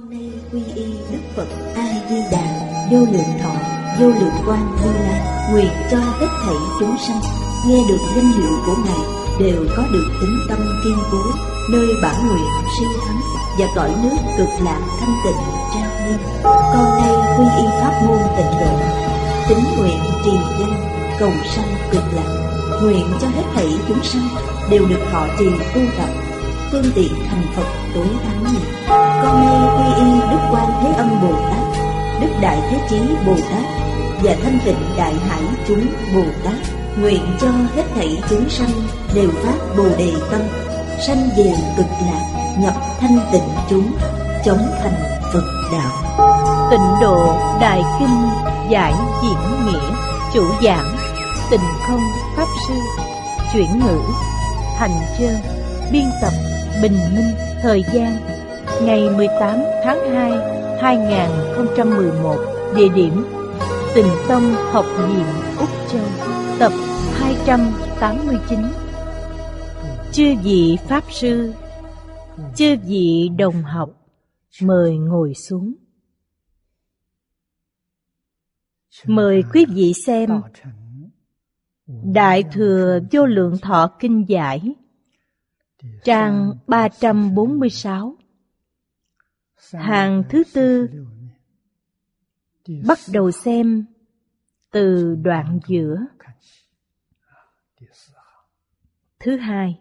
Con nay quy y Đức Phật A Di Đà, vô lượng thọ, vô lượng quang Như Lai, nguyện cho hết thảy chúng sanh nghe được danh hiệu của Ngài đều có được tín tâm kiên cố, nơi bản nguyện siêu thắng và cõi nước cực lạc thanh tịnh trang nghiêm. Con nay quy y pháp môn tịnh độ, tín nguyện trì danh cầu sanh cực lạc, nguyện cho hết thảy chúng sanh đều được thọ trì tu tập, phương tiện thành Phật tối thắng này. Con nay quy y Đức Quan Thế Âm Bồ Tát, Đức Đại Thế Chí Bồ Tát và Thanh Tịnh Đại Hải chúng Bồ Tát, nguyện cho hết thảy chúng sanh đều phát Bồ Đề tâm, sanh về cực lạc, nhập thanh tịnh chúng, chống thành Phật đạo. Tịnh độ Đại Kinh giải diễn nghĩa, chủ giảng Tịnh Không Pháp Sư, chuyển ngữ Thành Chơn, biên tập Bình Minh. Thời gian ngày 18 tháng 2, 2011. Địa điểm Tịnh Tông Học viện Úc Châu. Tập 289. Chư vị Pháp Sư, chư vị đồng học, mời ngồi xuống. Mời quý vị xem Đại Thừa Vô Lượng Thọ Kinh Giải, trang 346, hàng thứ tư. Bắt đầu xem từ đoạn giữa. Thứ hai,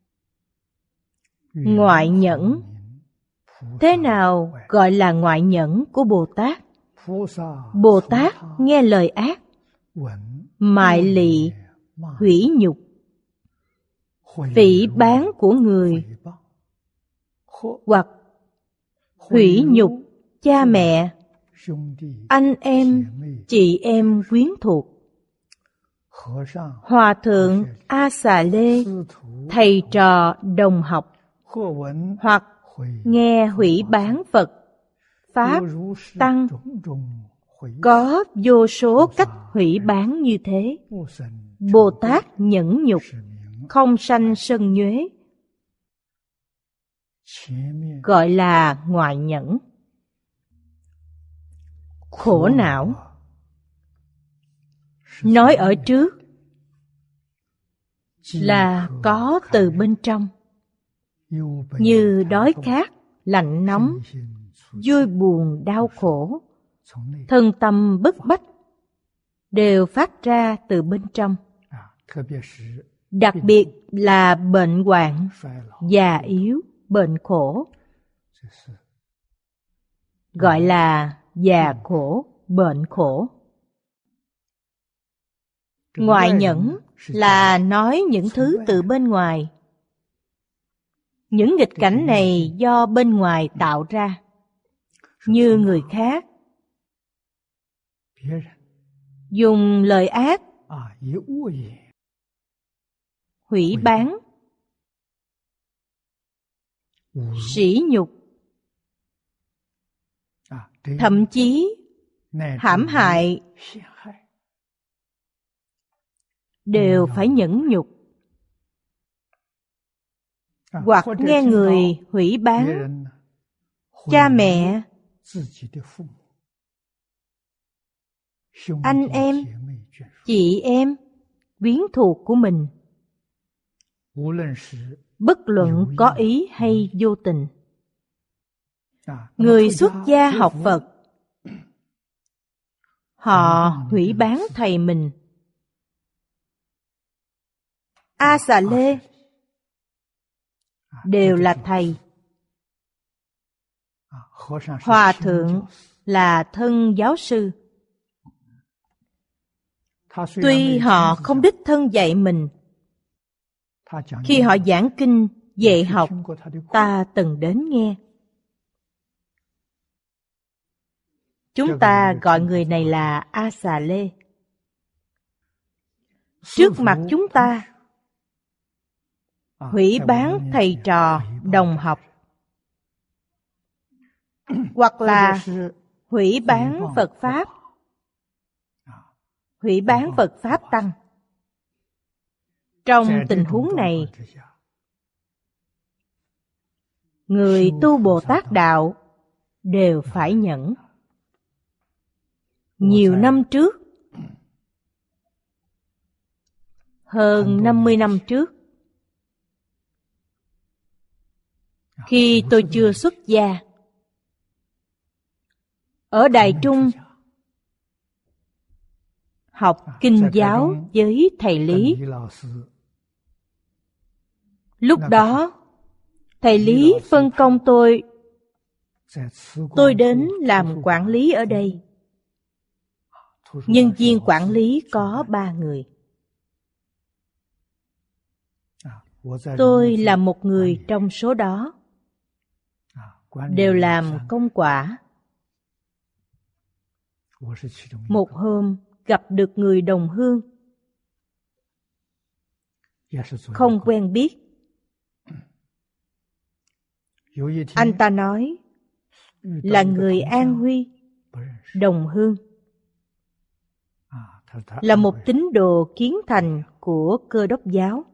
ngoại nhẫn. Thế nào gọi là ngoại nhẫn của Bồ Tát? Bồ Tát nghe lời ác, mại lị, hủy nhục, phỉ báng của người, hoặc hủy nhục cha mẹ, anh em, chị em quyến thuộc. Hòa thượng A Xà Lê, thầy trò đồng học, hoặc nghe hủy báng Phật, Pháp, Tăng, có vô số cách hủy báng như thế. Bồ Tát nhẫn nhục, không sanh sân nhuế, gọi là ngoại nhẫn. Khổ não. Nói ở trước là có từ bên trong, như đói khát, lạnh nóng, vui buồn đau khổ, thân tâm bức bách, đều phát ra từ bên trong. Đặc biệt là bệnh hoạn, già yếu, bệnh khổ, gọi là già khổ, bệnh khổ. Ngoại nhẫn là nói những thứ từ bên ngoài. Những nghịch cảnh này do bên ngoài tạo ra, như người khác dùng lời ác, hủy báng, sỉ nhục, thậm chí hãm hại, đều phải nhẫn nhục. Hoặc nghe người hủy báng cha mẹ, anh em, chị em, quyến thuộc của mình, bất luận có ý hay vô tình. Người xuất gia học Phật, họ hủy báng thầy mình. A Xà Lê đều là thầy, Hòa thượng là thân giáo sư. Tuy họ không đích thân dạy mình, khi họ giảng kinh, dạy học, ta từng đến nghe. Chúng ta gọi người này là A Xà Lê. Trước mặt chúng ta, hủy báng thầy trò, đồng học, hoặc là hủy báng Phật Pháp, hủy báng Phật Pháp Tăng. Trong tình huống này, người tu Bồ Tát Đạo đều phải nhẫn. Nhiều năm trước, hơn 50 năm trước, khi tôi chưa xuất gia, ở Đài Trung học kinh giáo với thầy Lý. Lúc đó, thầy Lý phân công tôi đến làm quản lý ở đây. Nhân viên quản lý có 3 người. Tôi là một người trong số đó, đều làm công quả. Một hôm gặp được người đồng hương, không quen biết. Anh ta nói là người An Huy, đồng hương, là một tín đồ kiến thành của Cơ Đốc giáo.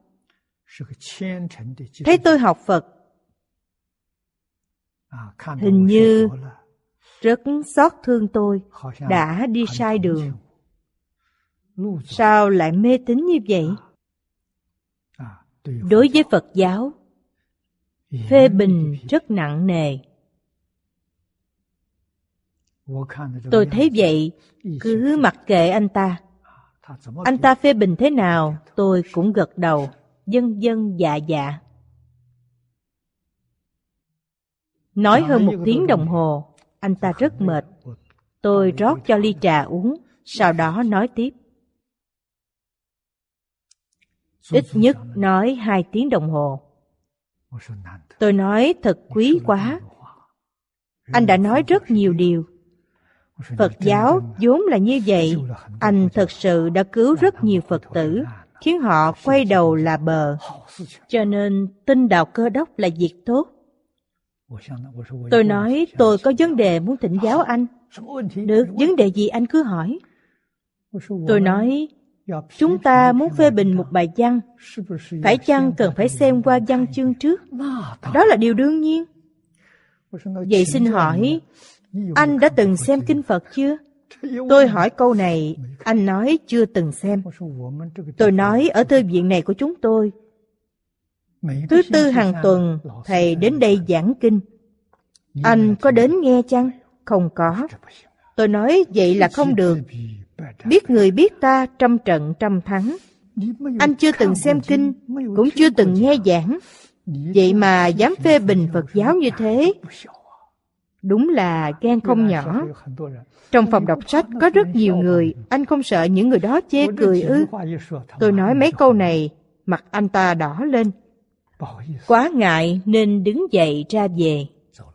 Thấy tôi học Phật, hình như rất xót thương tôi đã đi sai đường. Sao lại mê tín như vậy? Đối với Phật giáo, phê bình rất nặng nề. Tôi thấy vậy, cứ mặc kệ anh ta. Anh ta phê bình thế nào, tôi cũng gật đầu, vâng vâng dạ dạ. Nói hơn 1 tiếng đồng hồ, anh ta rất mệt. Tôi rót cho ly trà uống, sau đó nói tiếp. Ít nhất nói 2 tiếng đồng hồ. Tôi nói thật quý quá. Anh đã nói rất nhiều điều. Phật giáo vốn là như vậy. Anh thật sự đã cứu rất nhiều Phật tử, khiến họ quay đầu là bờ. Cho nên tin đạo Cơ Đốc là việc tốt. Tôi nói tôi có vấn đề muốn thỉnh giáo anh. Được, vấn đề gì anh cứ hỏi. Tôi nói chúng ta muốn phê bình một bài văn, phải chăng cần phải xem qua văn chương trước? Đó là điều đương nhiên. Vậy xin hỏi, anh đã từng xem kinh Phật chưa? Tôi hỏi câu này, anh nói chưa từng xem. Tôi nói ở thư viện này của chúng tôi, thứ tư hàng tuần thầy đến đây giảng kinh. Anh có đến nghe chăng? Không có. Tôi nói vậy là không được. Biết người biết ta, trăm trận trăm thắng. Anh chưa từng xem kinh, cũng chưa từng nghe giảng, vậy mà dám phê bình Phật giáo như thế, đúng là gan không nhỏ. Trong phòng đọc sách có rất nhiều người, anh không sợ những người đó chê cười ư? Tôi nói mấy câu này, mặt anh ta đỏ lên. Quá ngại nên đứng dậy ra về.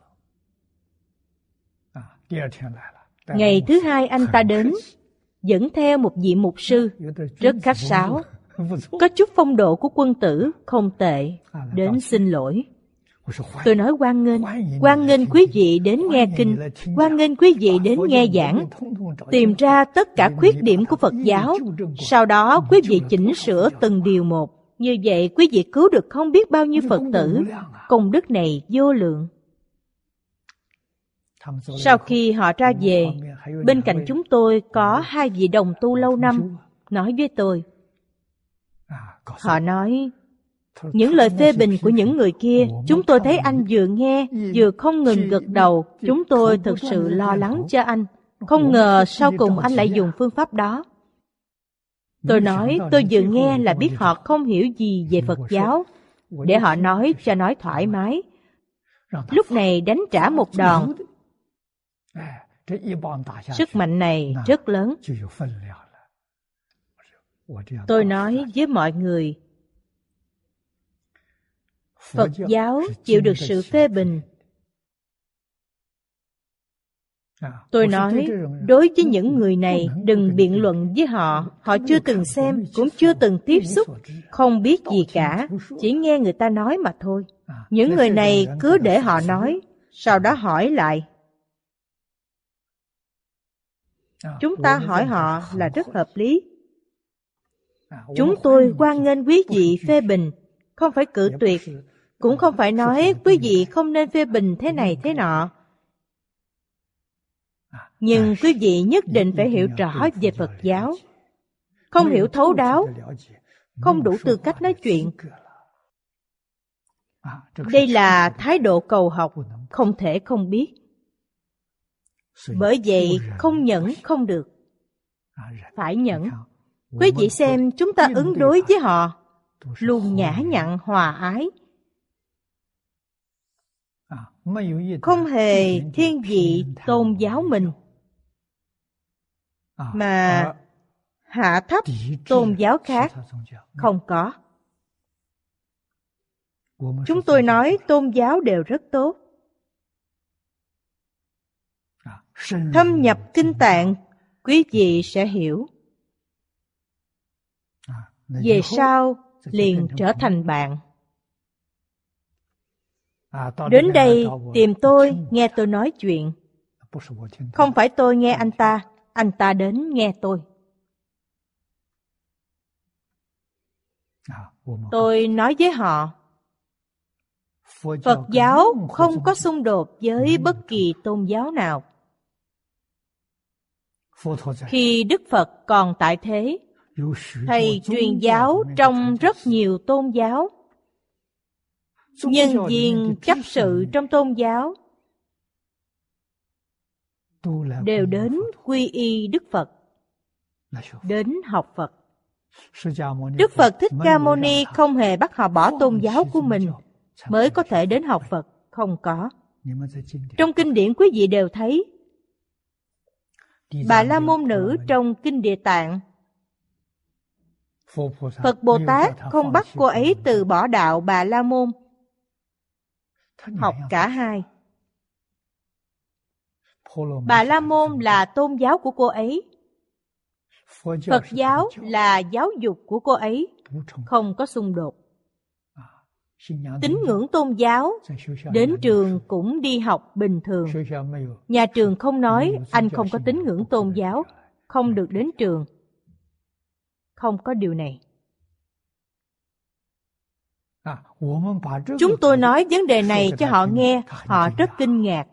Ngày thứ hai anh ta đến, dẫn theo một vị mục sư, rất khách sáo, có chút phong độ của quân tử, không tệ, đến xin lỗi. Tôi nói hoan nghênh quý vị đến nghe kinh, hoan nghênh quý vị đến nghe giảng, tìm ra tất cả khuyết điểm của Phật giáo, sau đó quý vị chỉnh sửa từng điều một. Như vậy quý vị cứu được không biết bao nhiêu Phật tử, công đức này vô lượng. Sau khi họ ra về, bên cạnh chúng tôi có 2 vị đồng tu lâu năm, nói với tôi. Họ nói, những lời phê bình của những người kia, chúng tôi thấy anh vừa nghe, vừa không ngừng gật đầu. Chúng tôi thực sự lo lắng cho anh. Không ngờ sau cùng anh lại dùng phương pháp đó. Tôi nói, tôi vừa nghe là biết họ không hiểu gì về Phật giáo, để họ nói cho nói thoải mái. Lúc này đánh trả một đòn. Sức mạnh này rất lớn. Tôi nói với mọi người, Phật giáo chịu được sự phê bình. Tôi nói, đối với những người này, đừng biện luận với họ. Họ chưa từng xem, cũng chưa từng tiếp xúc, không biết gì cả, chỉ nghe người ta nói mà thôi. Những người này cứ để họ nói, sau đó hỏi lại. Chúng ta hỏi họ là rất hợp lý. Chúng tôi hoan nghênh quý vị phê bình, không phải cự tuyệt, cũng không phải nói quý vị không nên phê bình thế này thế nọ. Nhưng quý vị nhất định phải hiểu rõ về Phật giáo. Không hiểu thấu đáo, không đủ tư cách nói chuyện. Đây là thái độ cầu học, không thể không biết. Bởi vậy không nhẫn không được. Phải nhẫn. Quý vị xem chúng ta ứng đối với họ luôn nhã nhặn hòa ái, không hề thiên vị tôn giáo mình, mà hạ thấp tôn giáo khác. Không có. Chúng tôi nói tôn giáo đều rất tốt. Thâm nhập kinh tạng, quý vị sẽ hiểu. Về sau liền trở thành bạn. Đến đây tìm tôi, nghe tôi nói chuyện. Không phải tôi nghe anh ta đến nghe tôi. Tôi nói với họ, Phật giáo không có xung đột với bất kỳ tôn giáo nào. Khi Đức Phật còn tại thế, Thầy truyền giáo trong rất nhiều tôn giáo. Nhân viên chấp sự trong tôn giáo đều đến quy y Đức Phật, đến học Phật. Đức Phật Thích Ca Mâu Ni không hề bắt họ bỏ tôn giáo của mình mới có thể đến học Phật. Không có. Trong kinh điển quý vị đều thấy. Bà La Môn Nữ trong Kinh Địa Tạng, Phật Bồ Tát không bắt cô ấy từ bỏ đạo Bà La Môn, học cả hai. Bà La Môn là tôn giáo của cô ấy, Phật giáo là giáo dục của cô ấy, không có xung đột. Tín ngưỡng tôn giáo, đến trường cũng đi học bình thường. Nhà trường không nói anh không có tín ngưỡng tôn giáo, không được đến trường. Không có điều này. Chúng tôi nói vấn đề này cho họ nghe, họ rất kinh ngạc.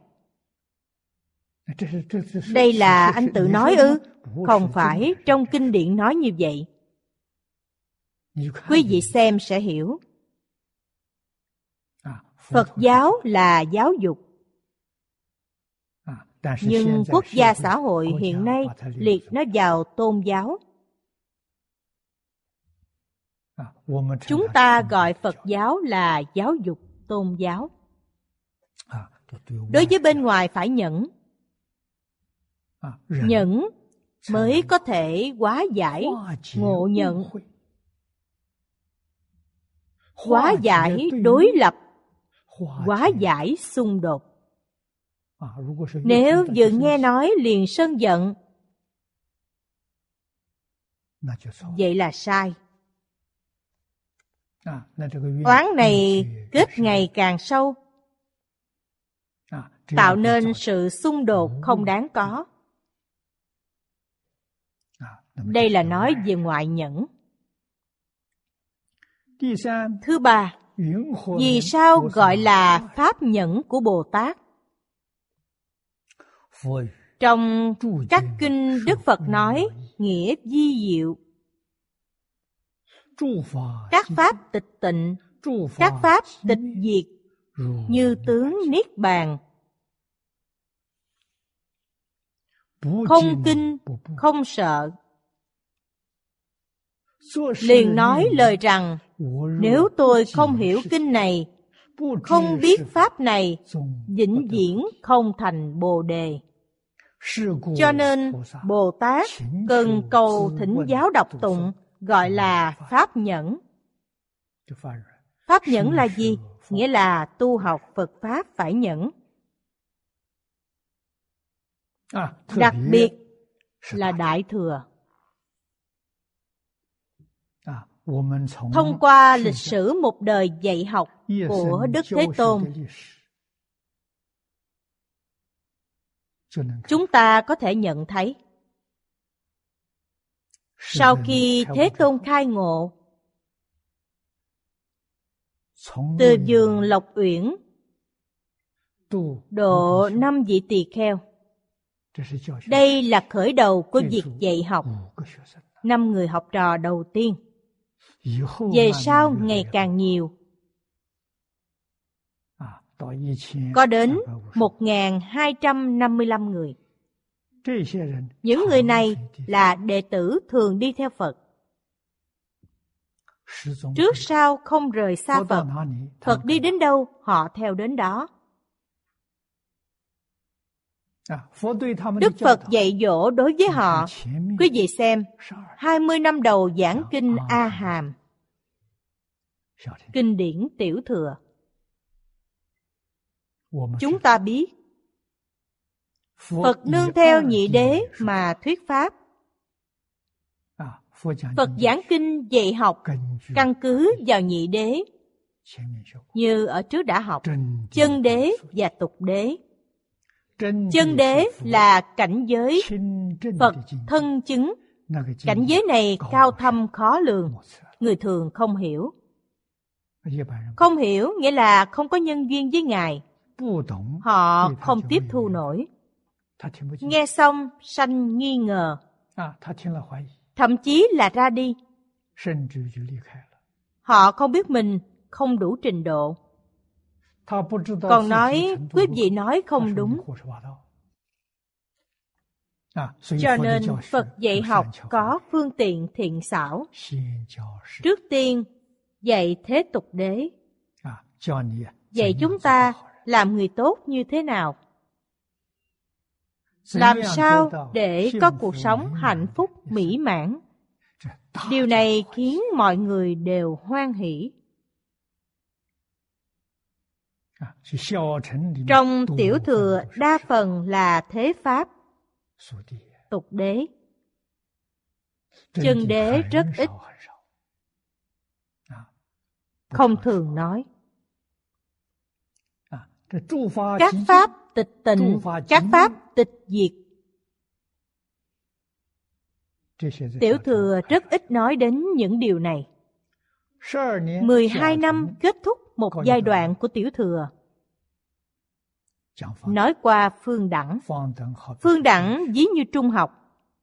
Đây là anh tự nói ư? Không phải, trong kinh điển nói như vậy. Quý vị xem sẽ hiểu. Phật giáo là giáo dục. Nhưng quốc gia xã hội hiện nay liệt nó vào tôn giáo. Chúng ta gọi Phật giáo là giáo dục tôn giáo. Đối với bên ngoài phải nhẫn. Nhẫn mới có thể hóa giải ngộ nhận, hóa giải đối lập, hóa giải xung đột. Nếu vừa nghe nói liền sân giận, vậy là sai. Oán này kết ngày càng sâu, tạo nên sự xung đột không đáng có. Đây là nói về ngoại nhẫn. Thứ ba, vì sao gọi là pháp nhẫn của Bồ Tát? Trong các kinh Đức Phật nói nghĩa vi diệu. Các pháp tịch tịnh, các pháp tịch diệt, như tướng niết bàn. Không kinh, không sợ. Liền nói lời rằng, nếu tôi không hiểu kinh này, không biết pháp này, vĩnh viễn không thành Bồ Đề. Cho nên Bồ Tát cần cầu thỉnh giáo đọc tụng, gọi là pháp nhẫn. Pháp nhẫn là gì? Nghĩa là tu học Phật Pháp phải nhẫn. Đặc biệt là Đại Thừa. Thông qua lịch sử một đời dạy học của Đức Thế Tôn, chúng ta có thể nhận thấy, sau khi Thế Tôn khai ngộ, từ vườn Lộc Uyển độ 5 vị tỳ kheo, Đây là khởi đầu của việc dạy học. 5 người học trò đầu tiên. Về sau ngày càng nhiều. Có đến 1.255 người. Những người này là đệ tử thường đi theo Phật. Trước sau không rời xa Phật. Phật đi đến đâu, họ theo đến đó. Đức Phật dạy dỗ đối với họ. Quý vị xem, 20 năm đầu giảng kinh A Hàm, kinh điển Tiểu Thừa. Chúng ta biết, Phật nương theo nhị đế mà thuyết pháp. Phật giảng kinh dạy học căn cứ vào nhị đế, như ở trước đã học, chân đế và tục đế. Chân đế là cảnh giới Phật thân chứng. Cảnh giới này cao thâm khó lường, người thường không hiểu. Không hiểu nghĩa là không có nhân duyên với Ngài. Họ không tiếp thu nổi. Nghe xong sanh nghi ngờ, thậm chí là ra đi. Họ không biết mình không đủ trình độ, còn nói quý vị nói không đúng. Cho nên Phật dạy học có phương tiện thiện xảo. Trước tiên dạy thế tục đế, dạy chúng ta làm người tốt như thế nào, làm sao để có cuộc sống hạnh phúc mỹ mãn. Điều này khiến mọi người đều hoan hỷ. Trong Tiểu Thừa đa phần là thế pháp, tục đế. Chân đế rất ít, không thường nói. Các pháp tịch tịnh, các pháp tịch diệt. Tiểu Thừa rất ít nói đến những điều này. 12 năm kết thúc một giai đoạn của Tiểu Thừa. Nói qua phương đẳng. Phương đẳng ví như trung học,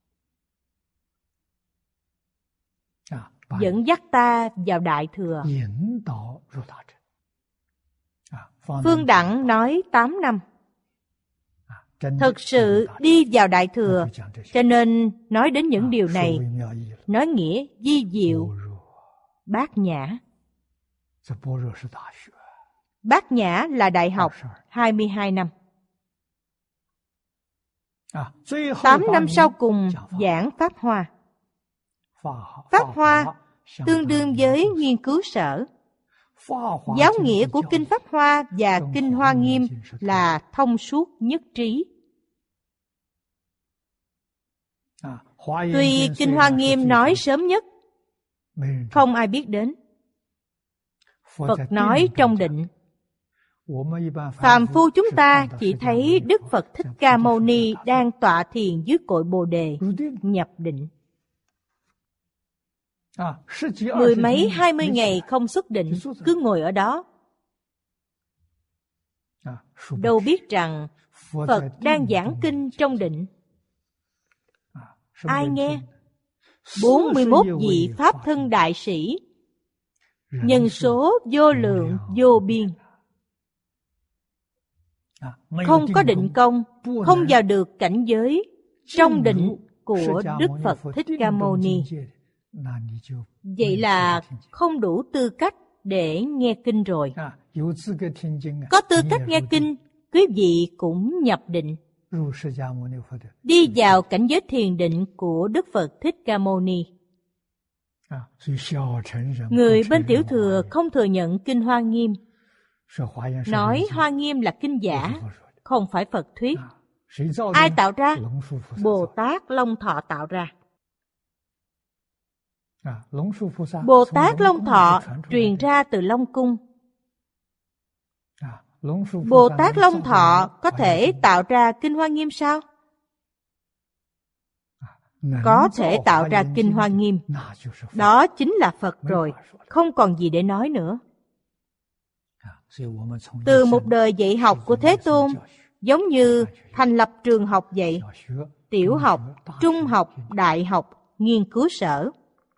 dẫn dắt ta vào Đại Thừa. Phương đẳng nói 8 năm. Thực sự đi vào Đại Thừa, cho nên nói đến những điều này, nói nghĩa vi diệu, bát nhã. Bát nhã là đại học 22 năm. 8 năm sau cùng giảng Pháp Hoa. Pháp Hoa tương đương với nghiên cứu sở. Giáo nghĩa của Kinh Pháp Hoa và Kinh Hoa Nghiêm là thông suốt nhất trí. Tuy Kinh Hoa Nghiêm nói sớm nhất, không ai biết đến. Phật nói trong định. Phàm phu chúng ta chỉ thấy Đức Phật Thích Ca Mâu Ni đang tọa thiền dưới cội Bồ Đề, nhập định. 10 mấy 20 ngày không xuất định, cứ ngồi ở đó. Đâu biết rằng Phật đang giảng kinh trong định. Ai nghe? 41 vị Pháp thân đại sĩ, nhân số vô lượng vô biên. Không có định công, không vào được cảnh giới trong định của Đức Phật Thích Ca Mâu Ni. Vậy là không đủ tư cách để nghe kinh rồi. Có tư cách nghe kinh, quý vị cũng nhập định, đi vào cảnh giới thiền định của Đức Phật Thích Ca Mâu Ni. Người bên Tiểu Thừa không thừa nhận Kinh Hoa Nghiêm, nói Hoa Nghiêm là kinh giả, không phải Phật thuyết. Ai tạo ra? Bồ Tát Long Thọ tạo ra. Bồ Tát Long Thọ truyền ra từ Long Cung. Bồ Tát Long Thọ có thể tạo ra Kinh Hoa Nghiêm sao? Có thể tạo ra Kinh Hoa Nghiêm. Đó chính là Phật rồi, không còn gì để nói nữa. Từ một đời dạy học của Thế Tôn, giống như thành lập trường học vậy. Tiểu học, trung học, đại học, nghiên cứu sở.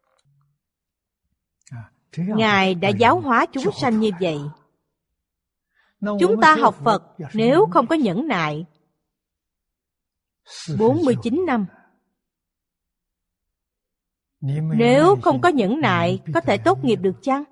Ngài đã giáo hóa chúng sanh như vậy. Chúng ta học Phật nếu không có nhẫn nại 49 năm. Nếu không có nhẫn nại, có thể tốt nghiệp được chăng?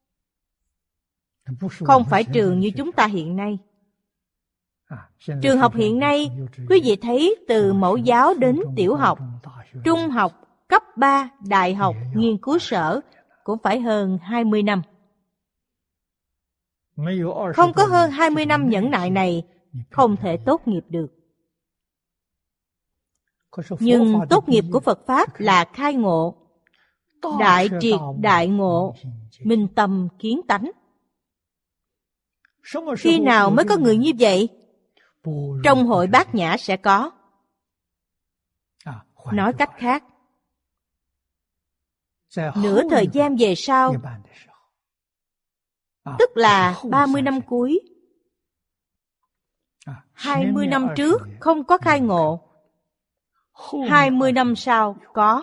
Không phải trường như chúng ta hiện nay. Trường học hiện nay, quý vị thấy từ mẫu giáo đến tiểu học, trung học, cấp 3, đại học, nghiên cứu sở cũng phải hơn 20 năm. Không có hơn 20 năm nhẫn nại này, không thể tốt nghiệp được. Nhưng tốt nghiệp của Phật Pháp là khai ngộ, đại triệt đại ngộ, minh tâm kiến tánh. Khi nào mới có người như vậy? Trong hội Bát Nhã sẽ có. Nói cách khác, nửa thời gian về sau, tức là 30 năm cuối. 20 năm trước không có khai ngộ, 20 năm sau có.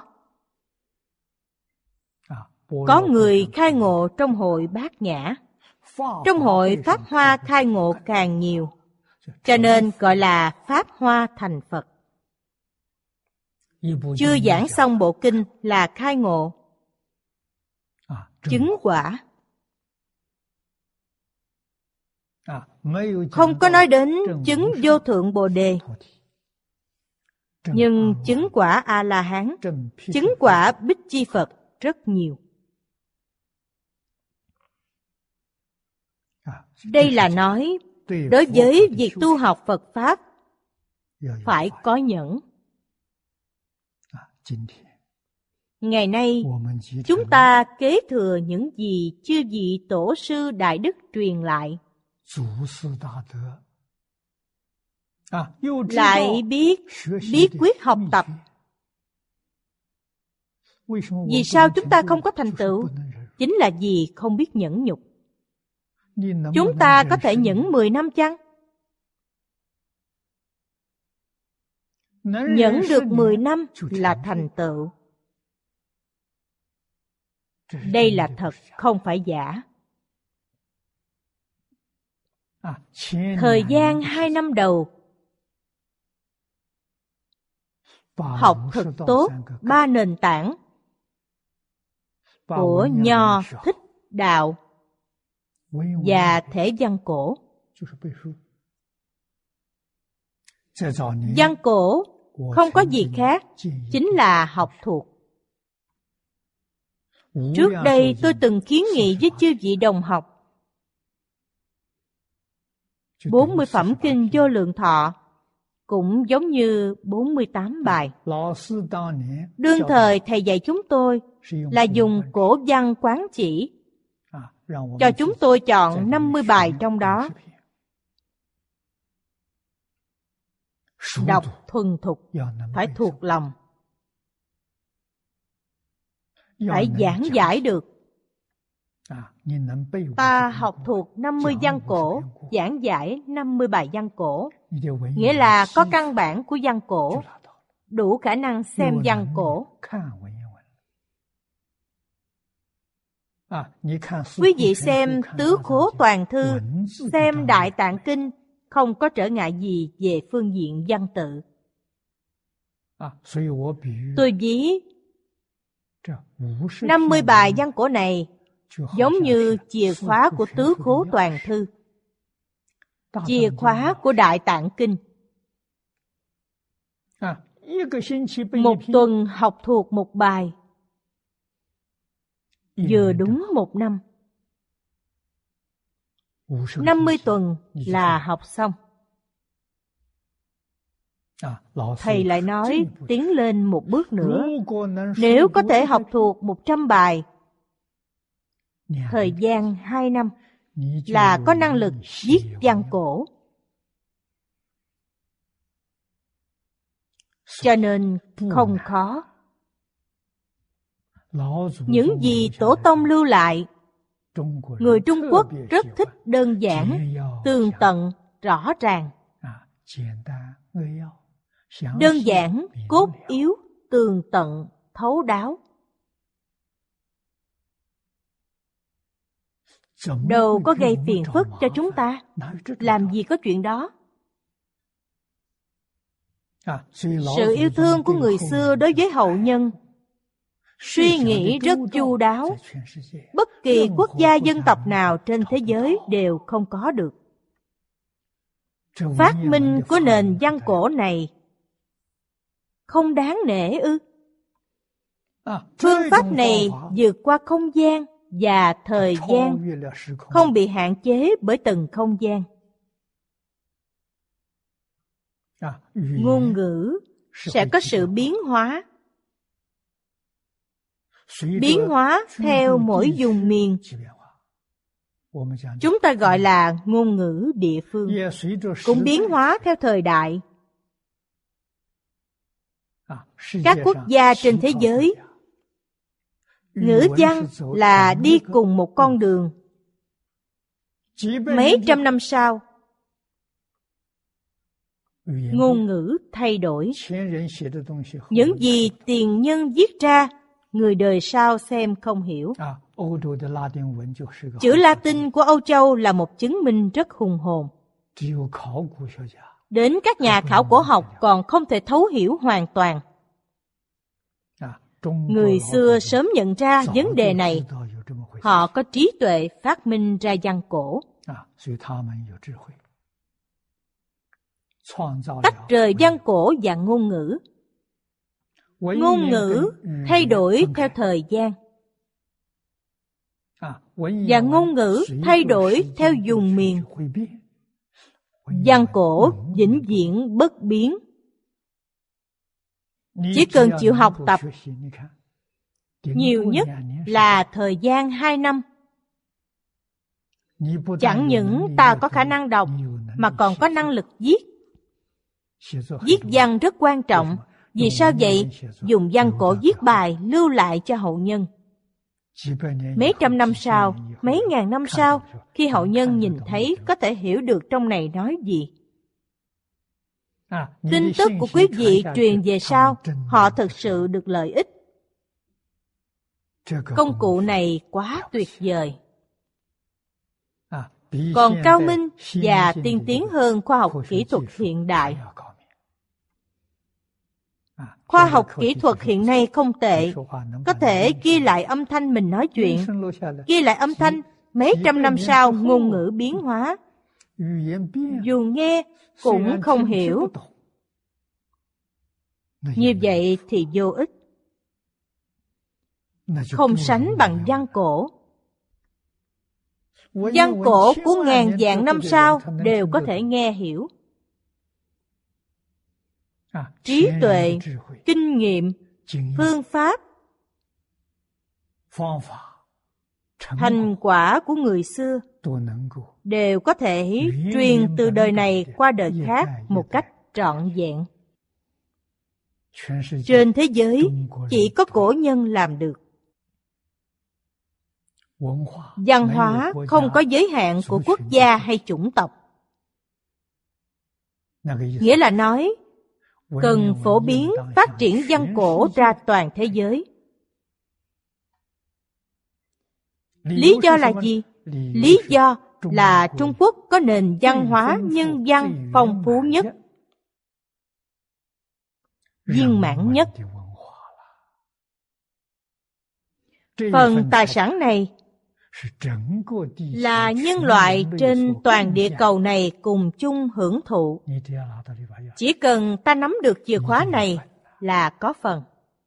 Có người khai ngộ trong hội Bát Nhã. Trong hội Pháp Hoa khai ngộ càng nhiều, cho nên gọi là Pháp Hoa thành Phật. Chưa giảng xong bộ kinh là khai ngộ, chứng quả. Không có nói đến chứng vô thượng Bồ Đề. Nhưng chứng quả A-la-hán, chứng quả Bích Chi Phật rất nhiều. Đây là nói, đối với việc tu học Phật Pháp, phải có nhẫn. Ngày nay, chúng ta kế thừa những gì chư vị tổ sư đại đức truyền lại. Lại biết quyết học tập. Vì sao chúng ta không có thành tựu? Chính là vì không biết nhẫn nhục. Chúng ta có thể nhẫn 10 năm chăng? Nhẫn được 10 năm là thành tựu. Đây là thật, không phải giả. Thời gian 2 năm đầu, học thật tốt 3 nền tảng của Nho, Thích, Đạo và thể văn cổ. Văn cổ không có gì khác, chính là học thuộc. Trước đây tôi từng kiến nghị với chư vị đồng học, 40 phẩm kinh Vô Lượng Thọ cũng giống như 48 bài. Đương thời thầy dạy chúng tôi là dùng cổ văn quán chỉ, cho chúng tôi chọn 50 bài trong đó. Đọc thuần thục, phải thuộc lòng, phải giảng giải được. Ta học thuộc 50 văn cổ, giảng giải 50 bài văn cổ, nghĩa là có căn bản của văn cổ, đủ khả năng xem văn cổ. Quý vị xem Tứ Khố Toàn Thư, xem Đại Tạng Kinh, không có trở ngại gì về phương diện văn tự. Tôi ví 50 bài văn cổ này giống như chìa khóa của Tứ Khố Toàn Thư, chìa khóa của Đại Tạng Kinh. Một tuần học thuộc một bài, vừa đúng 1 năm. 50 tuần là học xong. Thầy lại nói tiến lên một bước nữa. Nếu có thể học thuộc 100 bài, thời gian 2 năm là có năng lực viết văn cổ. Cho nên không khó. Những gì Tổ tông lưu lại, người Trung Quốc rất thích đơn giản, tường tận, rõ ràng. đơn giản, cốt yếu, tường tận, thấu đáo. Đâu có gây phiền phức cho chúng ta. Làm gì có chuyện đó. Sự yêu thương của người xưa đối với hậu nhân, suy nghĩ rất chu đáo, bất kỳ quốc gia dân tộc nào trên thế giới đều không có được. Phát minh của nền văn cổ này không đáng nể ư? Phương pháp này vượt qua không gian và thời gian, không bị hạn chế bởi từng không gian. Ngôn ngữ sẽ có sự biến hóa. Biến hóa theo mỗi vùng miền. Chúng ta gọi là ngôn ngữ địa phương. Cũng biến hóa theo thời đại. Các quốc gia trên thế giới, ngữ văn là đi cùng một con đường. Mấy trăm năm sau, ngôn ngữ thay đổi. Những gì tiền nhân viết ra, người đời sau xem không hiểu. Chữ Latin của Âu Châu là một chứng minh rất hùng hồn. Đến các nhà khảo cổ học còn không thể thấu hiểu hoàn toàn. Người xưa sớm nhận ra vấn đề này. Họ có trí tuệ phát minh ra văn cổ. Tách rời văn cổ và ngôn ngữ. Ngôn ngữ thay đổi theo thời gian. Và ngôn ngữ thay đổi theo vùng miền. Văn cổ vĩnh viễn bất biến. Chỉ cần chịu học tập, nhiều nhất là thời gian 2 năm. Chẳng những ta có khả năng đọc, mà còn có năng lực viết. Viết văn rất quan trọng. Vì sao vậy? Dùng văn cổ viết bài lưu lại cho hậu nhân. Mấy trăm năm sau, mấy ngàn năm sau, khi hậu nhân nhìn thấy có thể hiểu được trong này nói gì. Tin tức của quý vị truyền về sau, họ thực sự được lợi ích. Công cụ này quá tuyệt vời. Còn cao minh và tiên tiến hơn khoa học kỹ thuật hiện đại. Khoa học kỹ thuật hiện nay không tệ, có thể ghi lại âm thanh mình nói chuyện, ghi lại âm thanh, mấy trăm năm sau ngôn ngữ biến hóa. Dù nghe cũng không hiểu. Như vậy thì vô ích. Không sánh bằng văn cổ. Văn cổ của ngàn vạn năm sau đều có thể nghe hiểu. Trí tuệ, kinh nghiệm, phương pháp, thành quả của người xưa đều có thể truyền từ đời này qua đời khác một cách trọn vẹn. Trên thế giới, chỉ có cổ nhân làm được. Văn hóa không có giới hạn của quốc gia hay chủng tộc. Nghĩa là nói, cần phổ biến phát triển văn cổ ra toàn thế giới. Lý do là gì? Lý do là Trung Quốc có nền văn hóa nhân văn phong phú nhất, viên mãn nhất. Phần tài sản này là nhân loại trên toàn địa cầu này cùng chung hưởng thụ. Chỉ cần ta nắm được chìa khóa này là có phần.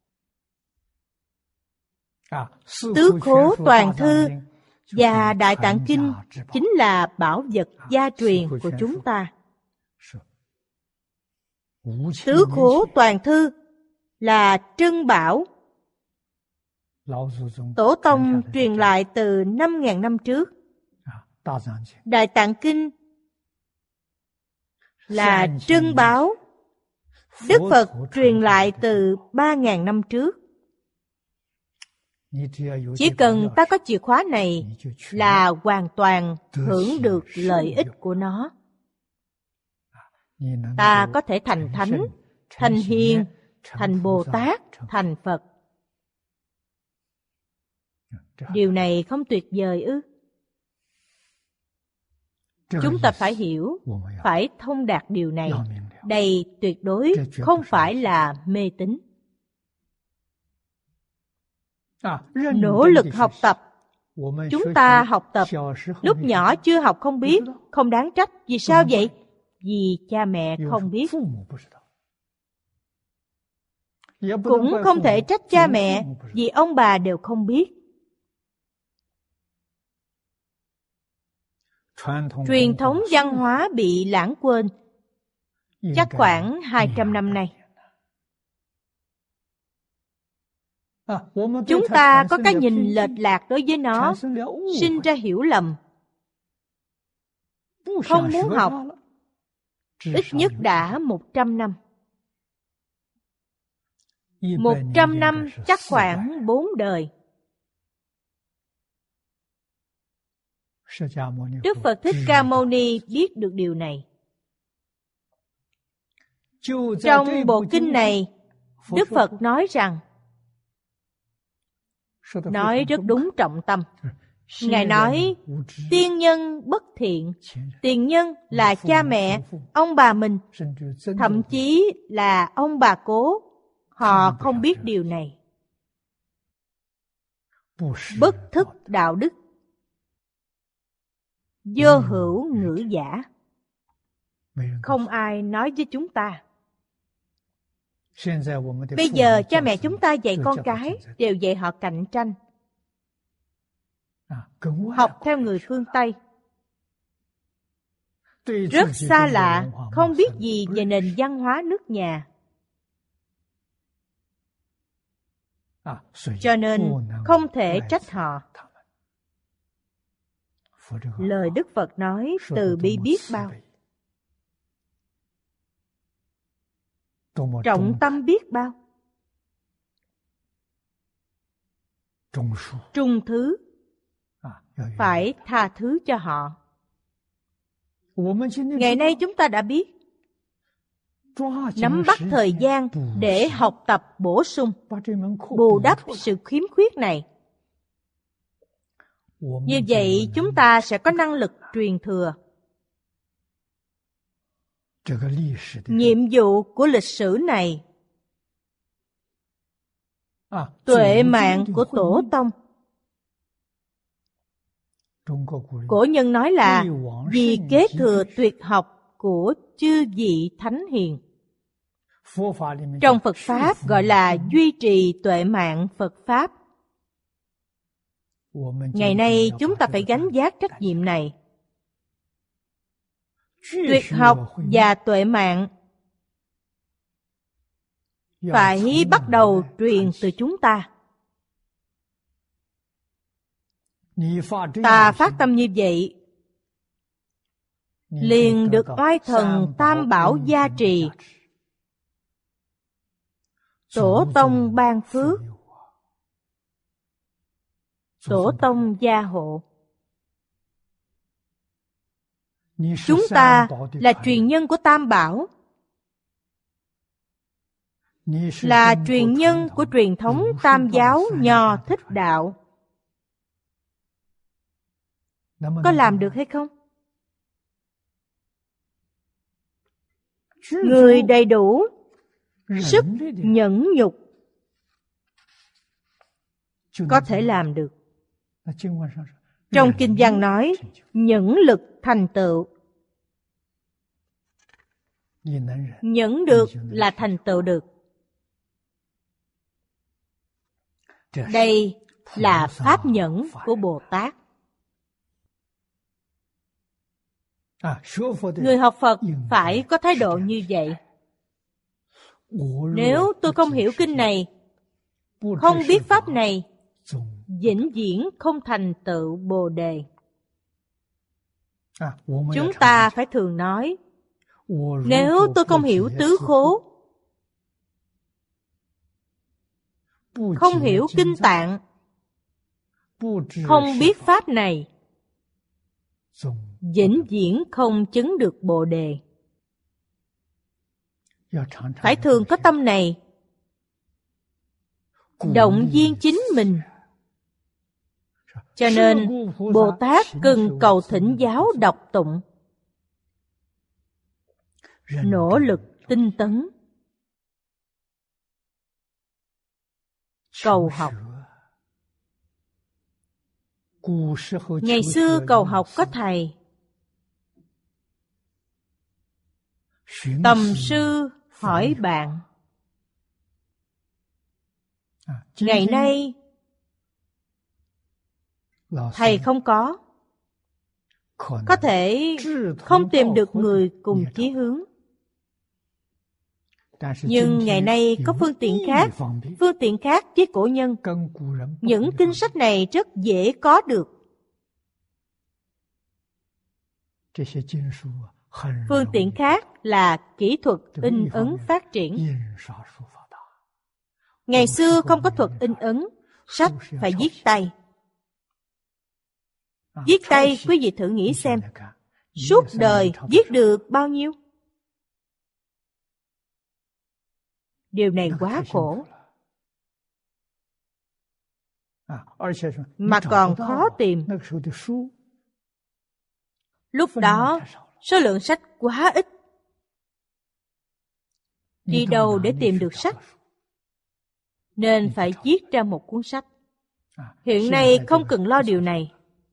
Tứ khố toàn thư và Đại Tạng Kinh chính là bảo vật gia truyền của chúng ta. Tứ khố toàn thư là trân bảo. Tổ tông truyền lại từ 5.000 năm trước. Đại Tạng Kinh là trân bảo. Đức Phật truyền lại từ 3.000 năm trước. Chỉ cần ta có chìa khóa này là hoàn toàn hưởng được lợi ích của nó. ta có thể thành thánh, thành hiền, thành Bồ Tát, thành Phật. Điều này không tuyệt vời ư? Chúng ta phải hiểu, phải thông đạt điều này. Đây tuyệt đối không phải là mê tín. Nỗ lực học tập. Chúng ta học tập, lúc nhỏ chưa học không biết, không đáng trách. Vì sao vậy? Vì cha mẹ không biết. Cũng không thể trách cha mẹ, vì ông bà đều không biết. Truyền thống văn hóa bị lãng quên, chắc khoảng 200 năm nay. Chúng ta có cái nhìn lệch lạc đối với nó, sinh ra hiểu lầm. Không muốn học, ít nhất đã 100 năm. 100 năm chắc khoảng 4 đời. Đức Phật Thích Ca Mâu Ni biết được điều này. Trong bộ kinh này, Đức Phật nói rằng, nói rất đúng trọng tâm. Ngài nói, tiên nhân bất thiện. Tiền nhân là cha mẹ, ông bà mình, thậm chí là ông bà cố. Họ không biết điều này. Bất thức đạo đức, vô hữu ngữ giả. Không ai nói với chúng ta. Bây giờ cha mẹ chúng ta dạy con cái đều dạy họ cạnh tranh. Học theo người phương Tây. Rất xa lạ, không biết gì về nền văn hóa nước nhà. Cho nên không thể trách họ. Lời Đức Phật nói từ bi biết bao. Trọng tâm biết bao. Trung thứ. Phải tha thứ cho họ. Ngày nay chúng ta đã biết. Nắm bắt thời gian để học tập bổ sung, bù đắp sự khiếm khuyết này. Như vậy chúng ta sẽ có năng lực truyền thừa. Nhiệm vụ của lịch sử này, tuệ mạng của tổ tông. Cổ nhân nói là vì kế thừa tuyệt học của chư vị thánh hiền. Trong Phật Pháp gọi là duy trì tuệ mạng Phật Pháp. Ngày nay chúng ta phải gánh vác trách nhiệm này. Tuyệt học và tuệ mạng phải bắt đầu truyền từ chúng ta. Ta phát tâm như vậy, liền được oai thần Tam Bảo gia trì, tổ tông ban phước, tổ tông gia hộ. Chúng ta là truyền nhân của Tam Bảo, là truyền nhân của truyền thống Tam giáo Nho Thích đạo. Có làm được hay không? Người đầy đủ sức nhẫn nhục có thể làm được. Trong kinh văn nói nhẫn lực thành tựu. Nhẫn được là thành tựu được. Đây là pháp nhẫn của Bồ Tát. Người học Phật phải có thái độ như vậy. Nếu tôi không hiểu kinh này, không biết pháp này, vĩnh viễn không thành tựu Bồ Đề. Chúng ta phải thường nói, nếu tôi không hiểu tứ khố, không hiểu kinh tạng, không biết pháp này, vĩnh viễn không chứng được Bồ Đề. phải thường có tâm này, động viên chính mình. Cho nên Bồ Tát cần cầu thỉnh giáo đọc tụng, nỗ lực tinh tấn, cầu học. Ngày xưa cầu học có thầy, tầm sư hỏi bạn. Ngày nay thầy không có thể không tìm được người cùng chí hướng. Nhưng ngày nay có phương tiện khác với cổ nhân. Những kinh sách này rất dễ có được. Phương tiện khác là kỹ thuật in ấn phát triển. Ngày xưa không có thuật in ấn, sách phải viết tay. Viết tay, quý vị thử nghĩ xem, suốt đời viết được bao nhiêu? Điều này quá khổ, mà còn khó tìm. Lúc đó, số lượng sách quá ít. Đi đâu để tìm được sách? Nên phải viết ra một cuốn sách. Hiện nay không cần lo điều này.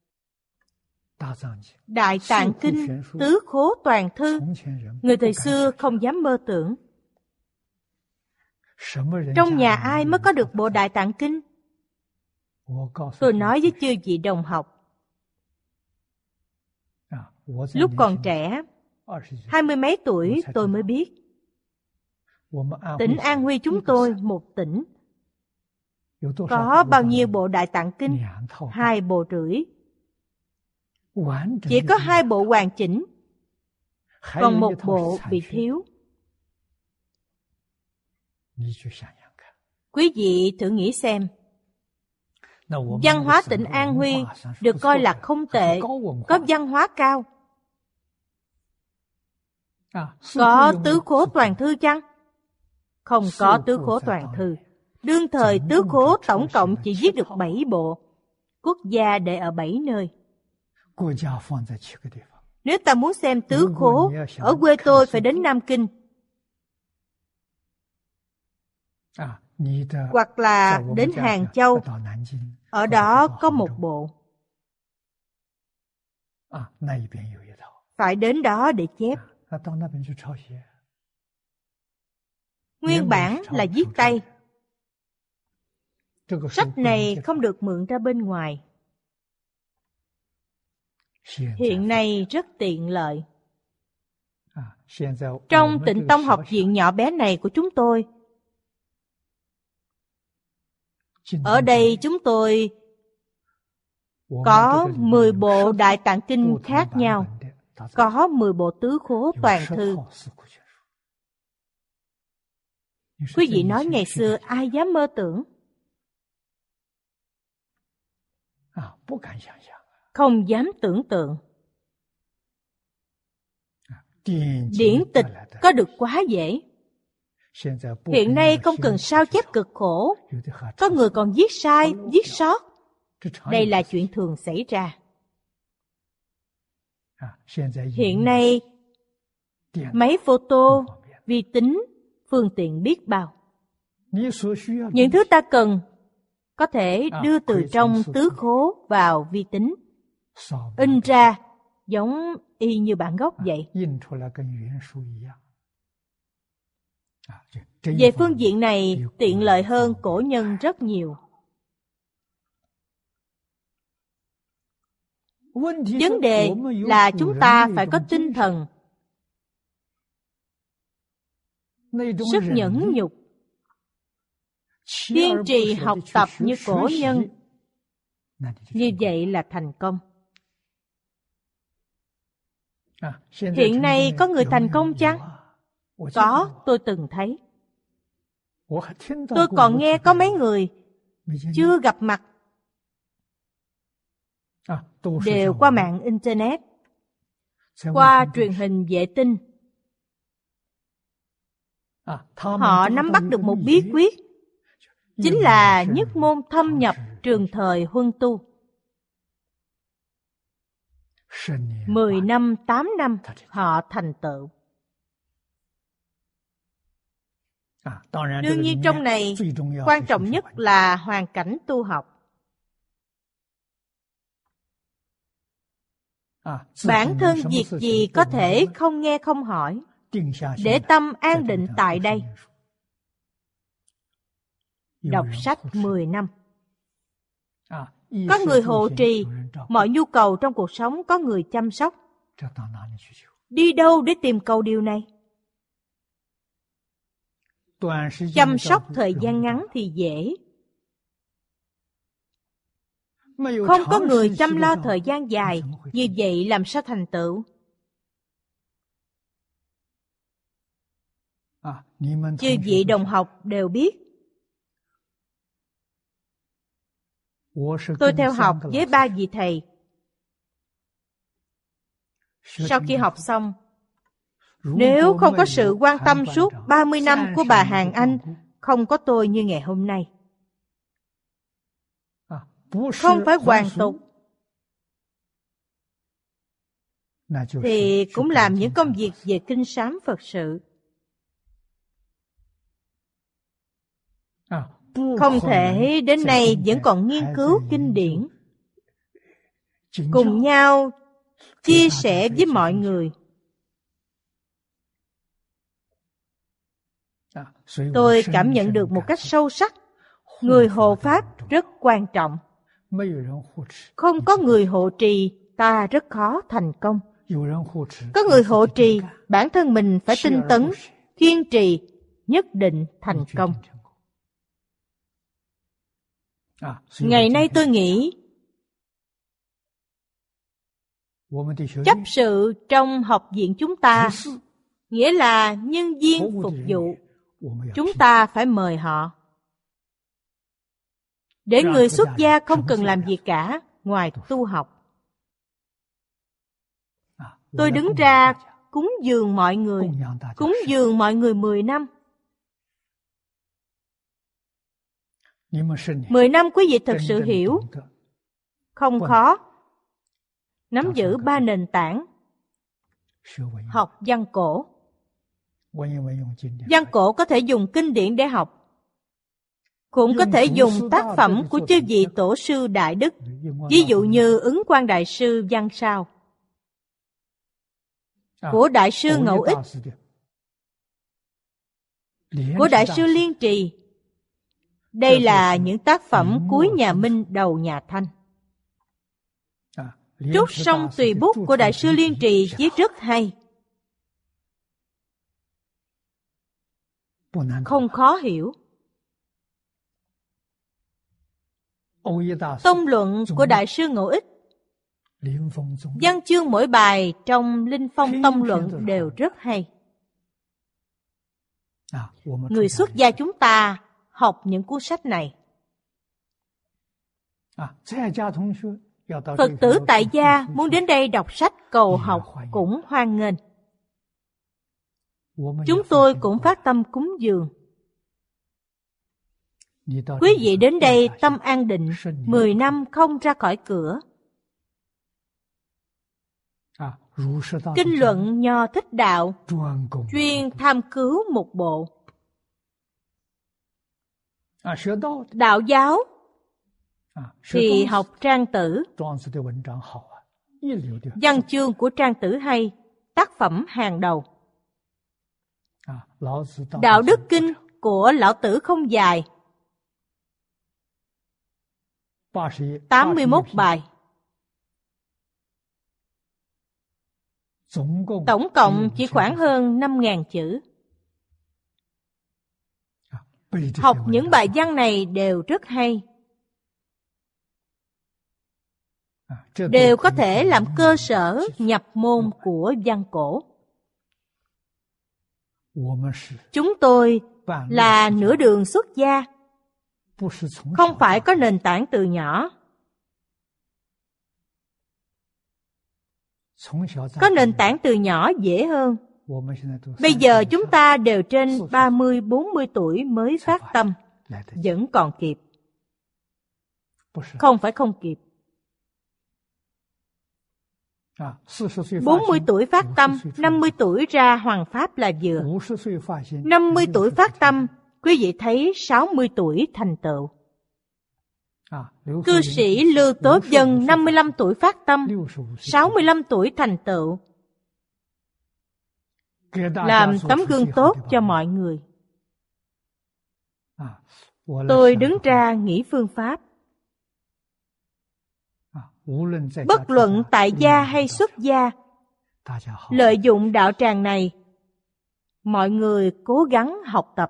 Đại Tạng Kinh, Tứ Khố Toàn Thư, người thời xưa không dám mơ tưởng. Trong nhà ai mới có được bộ Đại Tạng Kinh? Tôi nói với chư vị đồng học, lúc còn trẻ, 20 mấy tuổi tôi mới biết. Tỉnh An Huy chúng tôi, một tỉnh, có bao nhiêu bộ Đại Tạng Kinh? 2 bộ rưỡi. Chỉ có 2 bộ hoàn chỉnh, còn 1 bộ bị thiếu. Quý vị thử nghĩ xem, văn hóa tỉnh An Huy được coi là không tệ, có văn hóa cao. Có Tứ Khố Toàn Thư chăng? Không có Tứ Khố Toàn Thư. Đương thời Tứ Khố tổng cộng chỉ viết được 7 bộ, quốc gia để ở 7 nơi. Nếu ta muốn xem Tứ Khố, ở quê tôi phải đến Nam Kinh, hoặc là đến Hàng Châu, ở đó có 1 bộ. Phải đến đó để chép. Nguyên bản là viết tay. Sách này không được mượn ra bên ngoài. Hiện nay rất tiện lợi. Trong Tịnh Tông học viện nhỏ bé này của chúng tôi, ở đây chúng tôi có 10 bộ Đại Tạng Kinh khác nhau, có 10 bộ Tứ Khố Toàn Thư. Quý vị nói ngày xưa ai dám mơ tưởng? Không dám tưởng tượng. Điển tịch có được quá dễ. Hiện nay không cần sao chép cực khổ. Có người còn viết sai, viết sót. Đây là chuyện thường xảy ra. Hiện nay, máy photo, vi tính, phương tiện biết bao. Những thứ ta cần có thể đưa từ trong Tứ Khố vào vi tính, in ra giống y như bản gốc vậy. Về phương diện này tiện lợi hơn cổ nhân rất nhiều. Vấn đề là chúng ta phải có tinh thần, sức nhẫn nhục, kiên trì học tập như cổ nhân. Như vậy là thành công. Hiện nay có người thành công chăng? Có, tôi từng thấy. Tôi còn nghe có mấy người chưa gặp mặt, đều qua mạng Internet, qua truyền hình vệ tinh. Họ nắm bắt được một bí quyết, chính là nhất môn thâm nhập trường thời huân tu. 10 năm, 8 năm họ thành tựu. Đương nhiên trong này quan trọng nhất là hoàn cảnh tu học. Bản thân việc gì có thể không nghe không hỏi, để tâm an định tại đây. Đọc sách 10 năm. Có người hộ trì, mọi nhu cầu trong cuộc sống có người chăm sóc. Đi đâu để tìm cầu điều này? Chăm sóc thời gian ngắn thì dễ. Không có người chăm lo thời gian dài, như vậy làm sao thành tựu? Chư vị đồng học đều biết, tôi theo học với 3 vị thầy. Sau khi học xong, nếu không có sự quan tâm suốt 30 năm của bà Hàn Anh, không có tôi như ngày hôm nay. Không phải hoàn tục, thì cũng làm những công việc về kinh sám Phật sự. Không thể đến nay vẫn còn nghiên cứu kinh điển, cùng nhau chia sẻ với mọi người. Tôi cảm nhận được một cách sâu sắc, người hộ pháp rất quan trọng. Không có người hộ trì, ta rất khó thành công. Có người hộ trì, bản thân mình phải tinh tấn, kiên trì, nhất định thành công. Ngày nay tôi nghĩ, chấp sự trong học viện chúng ta, nghĩa là nhân viên phục vụ. Chúng ta phải mời họ, để người xuất gia không cần làm gì cả ngoài tu học. Tôi đứng ra cúng dường mọi người, cúng dường mọi người 10 năm. 10 năm quý vị thực sự hiểu, không khó. Nắm giữ 3 nền tảng. Học văn cổ. Văn cổ có thể dùng kinh điển để học, cũng có thể dùng tác phẩm của chư vị tổ sư đại đức, ví dụ như Ứng Quang Đại Sư Văn Sao, của Đại sư Ngẫu Ích, của Đại sư Liên Trì. Đây là những tác phẩm cuối nhà Minh đầu nhà Thanh. Trúc Song Tùy Bút của Đại sư Liên Trì viết rất hay, không khó hiểu. Tông luận của Đại sư Ngẫu Ích, văn chương mỗi bài trong Linh Phong tông luận đều rất hay. Người xuất gia chúng ta học những cuốn sách này. Phật tử tại gia muốn đến đây đọc sách cầu học cũng hoan nghênh. Chúng tôi cũng phát tâm cúng dường. Quý vị đến đây tâm an định, 10 năm không ra khỏi cửa. Kinh luận Nho Thích Đạo, chuyên tham cứu một bộ. Đạo giáo thì học Trang Tử. Văn chương của Trang Tử hay, tác phẩm hàng đầu. Đạo đức kinh của Lão Tử không dài, 81 bài. Tổng cộng chỉ khoảng hơn 5.000 chữ. Học những bài văn này đều rất hay, đều có thể làm cơ sở nhập môn của văn cổ. Chúng tôi là nửa đường xuất gia, không phải có nền tảng từ nhỏ. Có nền tảng từ nhỏ dễ hơn, Bây giờ chúng ta đều trên 30-40 tuổi mới phát tâm, vẫn còn kịp. Không phải không kịp. 40 tuổi phát tâm, 50 tuổi ra Hoằng Pháp là vừa. 50 tuổi phát tâm, quý vị thấy 60 tuổi thành tựu. Cư sĩ Lưu Tố Dân 55 tuổi phát tâm, 65 tuổi thành tựu. Làm tấm gương tốt cho mọi người. Tôi đứng ra nghĩ phương pháp. Bất luận tại gia hay xuất gia, lợi dụng đạo tràng này, mọi người cố gắng học tập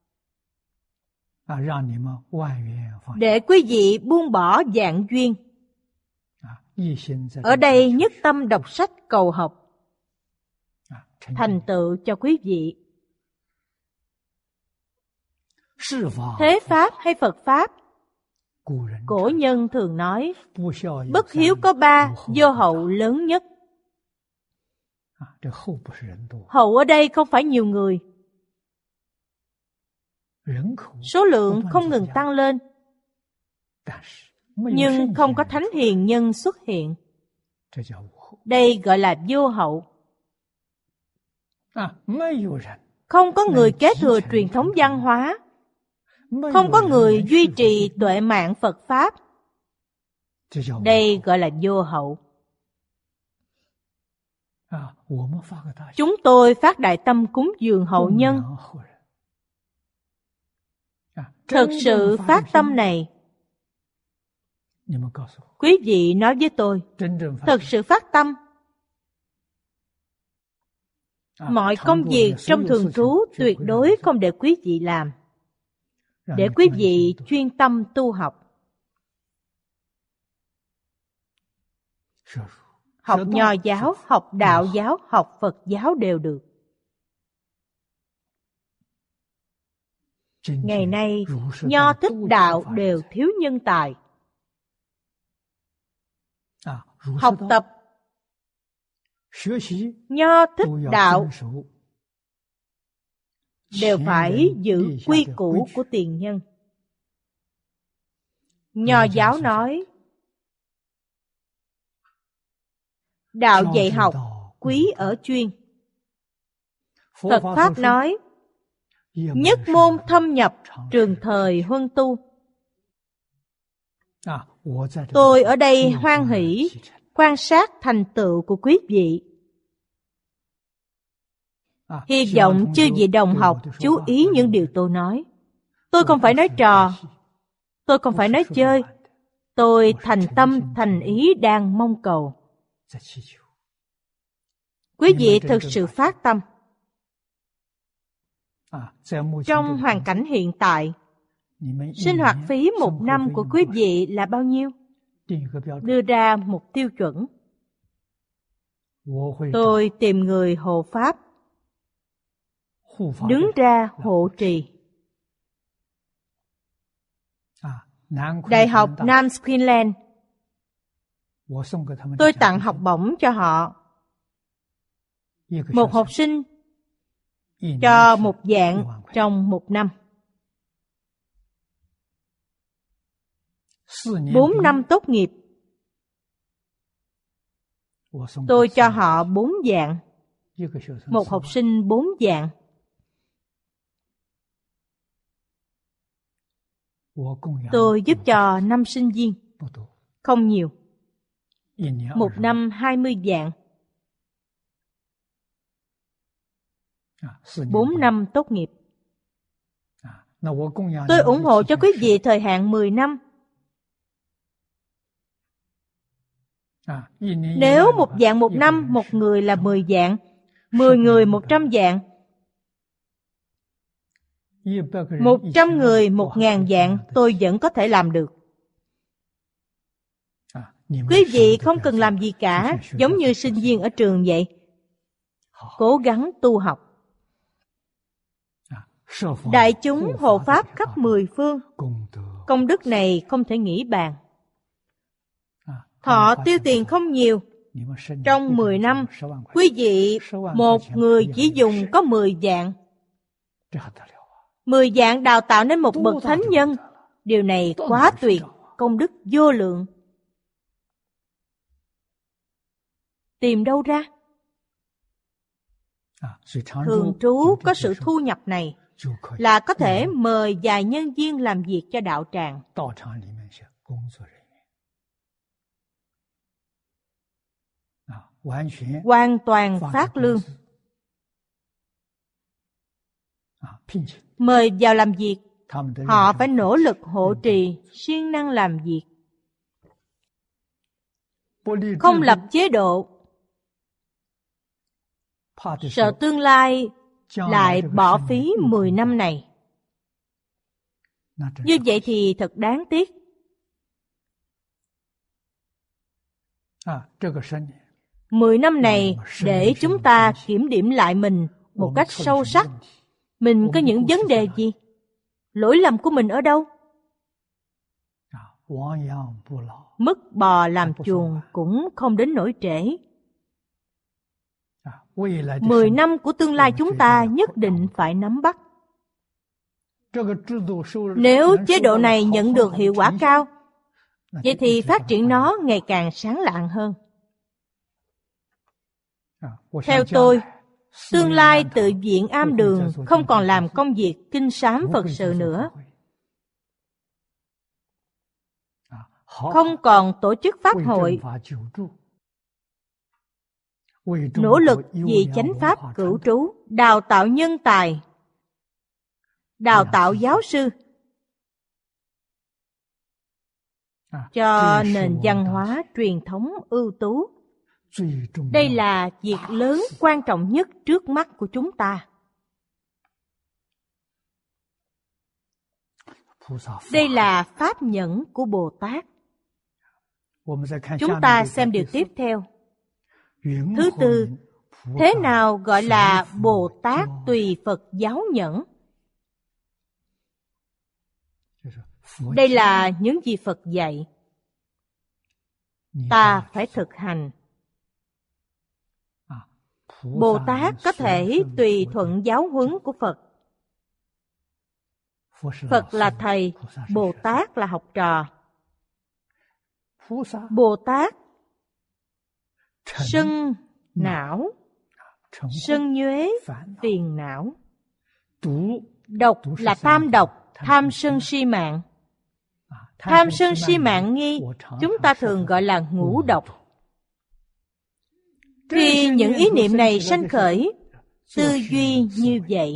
để quý vị buông bỏ vạn duyên. Ở đây nhất tâm đọc sách cầu học, thành tựu cho quý vị. Thế Pháp hay Phật Pháp, cổ nhân thường nói, bất hiếu có 3, vô hậu lớn nhất. Hậu ở đây không phải nhiều người. Số lượng không ngừng tăng lên, nhưng không có thánh hiền nhân xuất hiện. Đây gọi là vô hậu. Không có người kế thừa truyền thống văn hóa, không có người duy trì tuệ mạng Phật Pháp. Đây gọi là vô hậu. Chúng tôi phát đại tâm cúng dường hậu nhân. Thật sự phát tâm này, quý vị nói với tôi, thật sự phát tâm. Mọi công việc trong thường trú tuyệt đối không để quý vị làm, để quý vị chuyên tâm tu học. Học Nho giáo, học Đạo giáo, học Phật giáo đều được. Ngày nay, Nho Thích Đạo đều thiếu nhân tài. Học tập Nho Thích Đạo đều phải giữ quy củ của tiền nhân. Nho giáo nói, đạo dạy học quý ở chuyên. Phật Pháp nói, nhất môn thâm nhập, trường thời huân tu. Tôi ở đây hoan hỷ quan sát thành tựu của quý vị. Hy vọng chư vị đồng học chú ý những điều tôi nói. Tôi không phải nói trò, tôi không phải nói chơi. Tôi thành tâm thành ý đang mong cầu quý vị thực sự phát tâm. Trong hoàn cảnh hiện tại, sinh hoạt phí 1 năm của quý vị là bao nhiêu? Đưa ra một tiêu chuẩn. Tôi tìm người hộ pháp, đứng ra hộ trì. Đại học Nam Queensland, tôi tặng học bổng cho họ. Một học sinh cho 1 vạn trong 1 năm. 4 năm tốt nghiệp, tôi cho họ 4 vạn. Một học sinh 4 vạn. Tôi giúp cho 5 sinh viên, không nhiều. 1 năm 20 vạn. 4 năm tốt nghiệp. Tôi ủng hộ cho quý vị thời hạn 10 năm. Nếu 1 vạn 1 năm, 1 người là 10 vạn, 10 người 100 vạn, 100 người 1.000 vạn, tôi vẫn có thể làm được. Quý vị không cần làm gì cả, giống như sinh viên ở trường vậy. Cố gắng tu học. Đại chúng hộ pháp khắp 10 phương, công đức này không thể nghĩ bàn. Họ tiêu tiền không nhiều, Trong 10 năm, quý vị một người chỉ dùng có 10 vạn. 10 vạn đào tạo nên một bậc thánh nhân. Điều này quá tuyệt, công đức vô lượng. Tìm đâu ra? Thường trú có sự thu nhập này là có thể mời vài nhân viên làm việc cho đạo tràng. Hoàn toàn phát lương. Mời vào làm việc, họ phải nỗ lực hộ trì, siêng năng làm việc. Không lập chế độ, sợ tương lai lại bỏ phí 10 năm này. Như vậy thì thật đáng tiếc. 10 năm này để chúng ta kiểm điểm lại mình một cách sâu sắc. Mình có những vấn đề gì? Lỗi lầm của mình ở đâu? Mất bò làm chuồng cũng không đến nỗi trễ. 10 năm của tương lai chúng ta nhất định phải nắm bắt. Nếu chế độ này nhận được hiệu quả cao, vậy thì phát triển nó ngày càng sáng lạng hơn. Theo tôi, tương lai tự viện am đường không còn làm công việc kinh sám Phật sự nữa. Không còn tổ chức pháp hội, nỗ lực vì chánh pháp cửu trú, đào tạo nhân tài, đào tạo giáo sư, cho nền văn hóa truyền thống ưu tú. Đây là việc lớn quan trọng nhất trước mắt của chúng ta. Đây là pháp nhẫn của Bồ Tát. Chúng ta xem điều tiếp theo. Thứ tư, thế nào gọi là Bồ Tát tùy Phật giáo nhẫn? Đây là những gì Phật dạy. Ta phải thực hành. Bồ Tát có thể tùy thuận giáo huấn của Phật. Phật là thầy, Bồ Tát là học trò. Bồ Tát sân não, sân nhuế, phiền não. Độc là tam độc, tham sân si mạng. Tham sân si mạng nghi, chúng ta thường gọi là ngũ độc. Khi những ý niệm này sanh khởi, tư duy như vậy.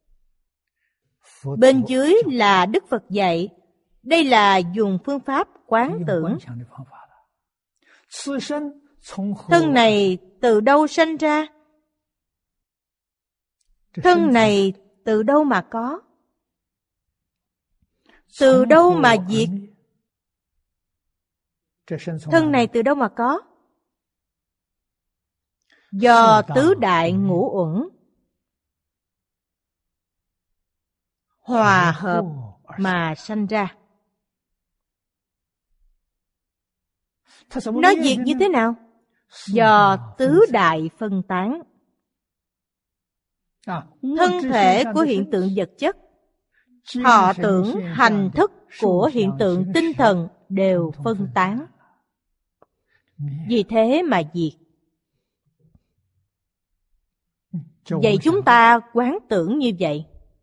Bên dưới là Đức Phật dạy, đây là dùng phương pháp quán tưởng. Thân này từ đâu sanh ra? Thân này từ đâu mà có? Từ đâu mà diệt? Thân này từ đâu mà có? Do tứ đại ngũ uẩn hòa hợp mà sanh ra. Nó diệt như thế nào? Do tứ đại phân tán. Thân thể của hiện tượng vật chất, thọ tưởng, hành thức của hiện tượng tinh thần đều phân tán. Vì thế mà diệt. Vậy chúng ta quán tưởng như vậy.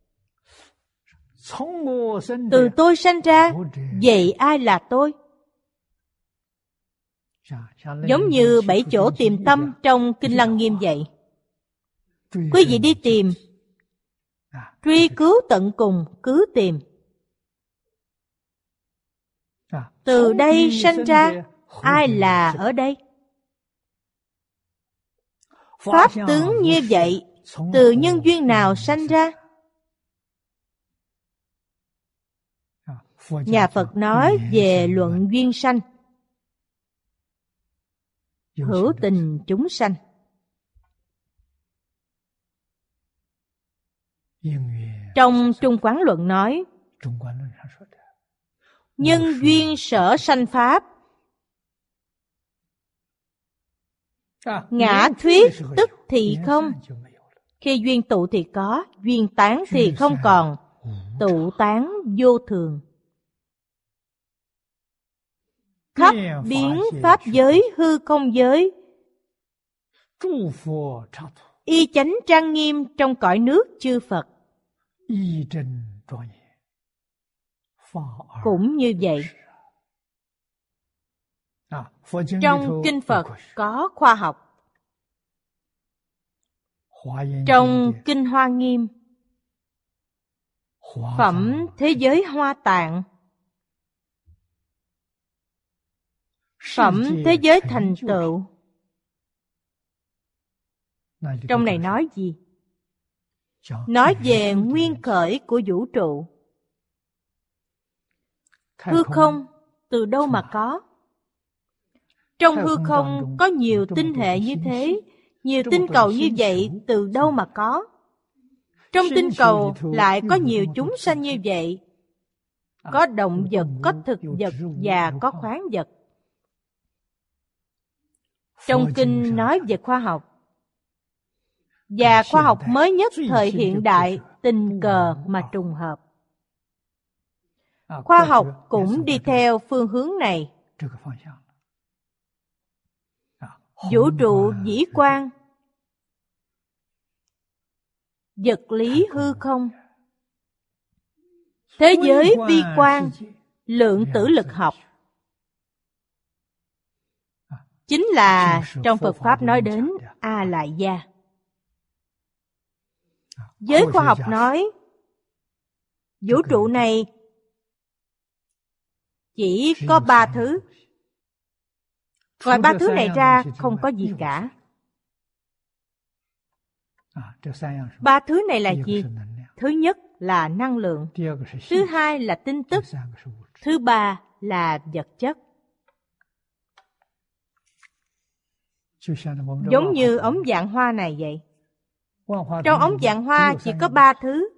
Từ tôi sanh ra, vậy ai là tôi? Giống như 7 chỗ tìm tâm trong Kinh Lăng Nghiêm vậy. Quý vị đi tìm, truy cứu tận cùng, cứ tìm. Từ đây sanh ra, ai là ở đây? Pháp tướng như vậy, từ nhân duyên nào sanh ra? Nhà Phật nói về luận duyên sanh, hữu tình chúng sanh. Trong Trung Quán Luận nói, nhân duyên sở sanh pháp, Ngã thuyết tức thì không. Khi duyên tụ thì có, duyên tán thì không còn. Tụ tán vô thường. Khắp biến pháp giới hư không giới, y chánh trang nghiêm trong cõi nước chư Phật. Cũng như vậy. Trong kinh Phật có khoa học. Trong kinh Hoa Nghiêm, phẩm thế giới Hoa Tạng, phẩm thế giới thành tựu. Trong này nói gì? Nói về nguyên khởi của vũ trụ. Hư không từ đâu mà có? Trong hư không có nhiều tinh hệ như thế, nhiều tinh cầu như vậy từ đâu mà có? Trong tinh cầu lại có nhiều chúng sanh như vậy. Có động vật, có thực vật và có khoáng vật. Trong kinh nói về khoa học. Và khoa học mới nhất thời hiện đại tình cờ mà trùng hợp. Khoa học cũng đi theo phương hướng này. Vũ trụ vĩ quan, vật lý hư không, thế giới vi quan, lượng tử lực học, chính là trong Phật Pháp nói đến A Lại Gia. Giới khoa học nói vũ trụ này chỉ có 3 thứ. Ngoài 3 thứ này ra không có gì cả. 3 thứ này là gì? Thứ nhất là năng lượng, thứ hai là tin tức, thứ ba là vật chất. Giống như ống dạng hoa này vậy. Trong ống dạng hoa chỉ có 3 thứ.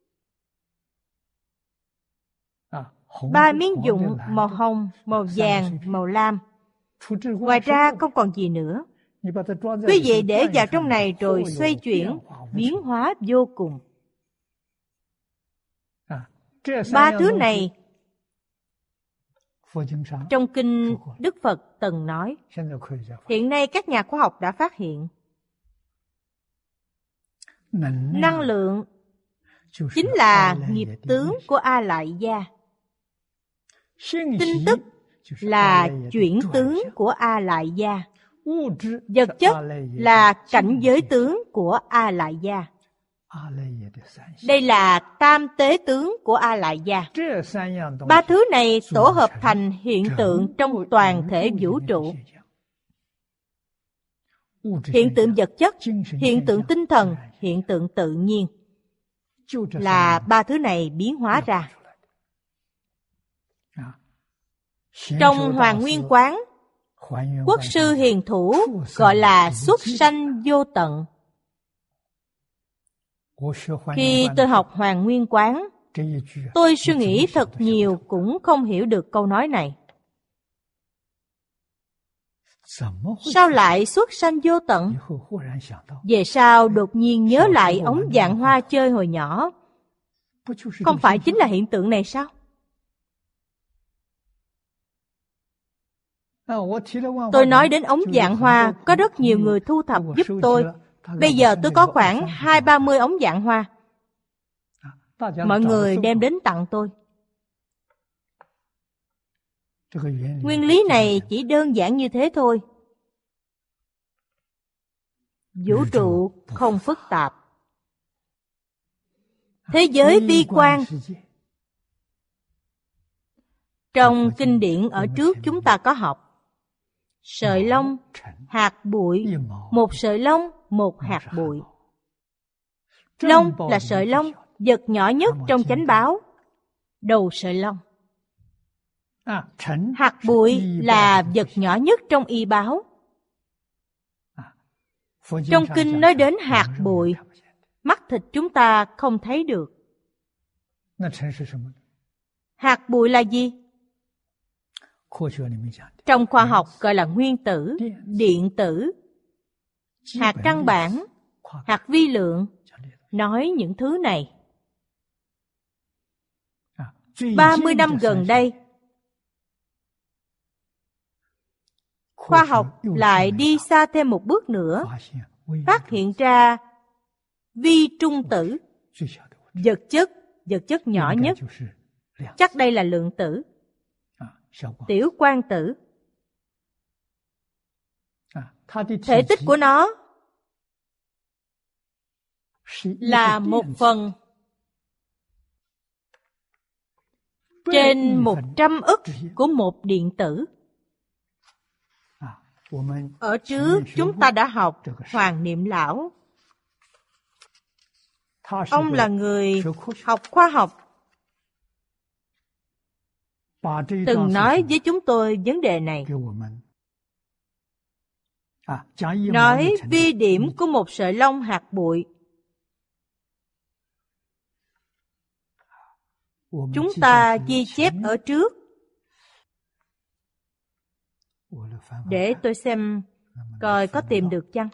3 miếng dụng màu hồng, màu vàng, màu lam. Ngoài ra không còn gì nữa. Quý vị để vào trong này rồi xoay chuyển, biến hóa vô cùng. 3 thứ này trong kinh Đức Phật từng nói. Hiện nay các nhà khoa học đã phát hiện. Năng lượng chính là nghiệp tướng của A Lại Gia. Tin tức là chuyển tướng của A Lại Gia. Vật chất là cảnh giới tướng của A Lại Gia. Đây là tam tế tướng của A Lại Gia. 3 thứ này tổ hợp thành hiện tượng trong toàn thể vũ trụ. Hiện tượng vật chất, hiện tượng tinh thần, hiện tượng tự nhiên là 3 thứ này biến hóa ra. Trong Hoàng Nguyên Quán, Quốc sư hiền thủ gọi là xuất sanh vô tận. Khi tôi học Hoàng Nguyên Quán, tôi suy nghĩ thật nhiều cũng không hiểu được câu nói này. Sao lại xuất sanh vô tận? Về sau đột nhiên nhớ lại ống dạng hoa chơi hồi nhỏ. Không phải chính là hiện tượng này sao? Tôi nói đến ống dạng hoa, có rất nhiều người thu thập giúp tôi. Bây giờ tôi có khoảng 20-30 ống dạng hoa. Mọi người đem đến tặng tôi. Nguyên lý này chỉ đơn giản như thế thôi. Vũ trụ không phức tạp. Thế giới vi quan. Trong kinh điển ở trước chúng ta có học. Sợi lông, hạt bụi, một sợi lông, một hạt bụi. Lông là sợi lông, vật nhỏ nhất trong chánh báo. Đầu sợi lông. Hạt bụi là vật nhỏ nhất trong y báo. Trong kinh nói đến hạt bụi, mắt thịt chúng ta không thấy được. Hạt bụi là gì? Trong khoa học gọi là nguyên tử, điện tử. hạt căn bản, hạt vi lượng, nói những thứ này. 30 năm gần đây, khoa học lại đi xa thêm một bước nữa, phát hiện ra vi trung tử, vật chất nhỏ nhất. Chắc đây là lượng tử, tiểu quang tử. Thể tích của nó là 1/1000 trên 100 ức của một điện tử. Ở trước chúng ta đã học Hoàng Niệm Lão. Ông là người học khoa học, từng nói với chúng tôi vấn đề này. Nói vi điểm của một sợi lông hạt bụi. Chúng ta ghi chép ở trước. Để tôi xem coi có tìm được chăng.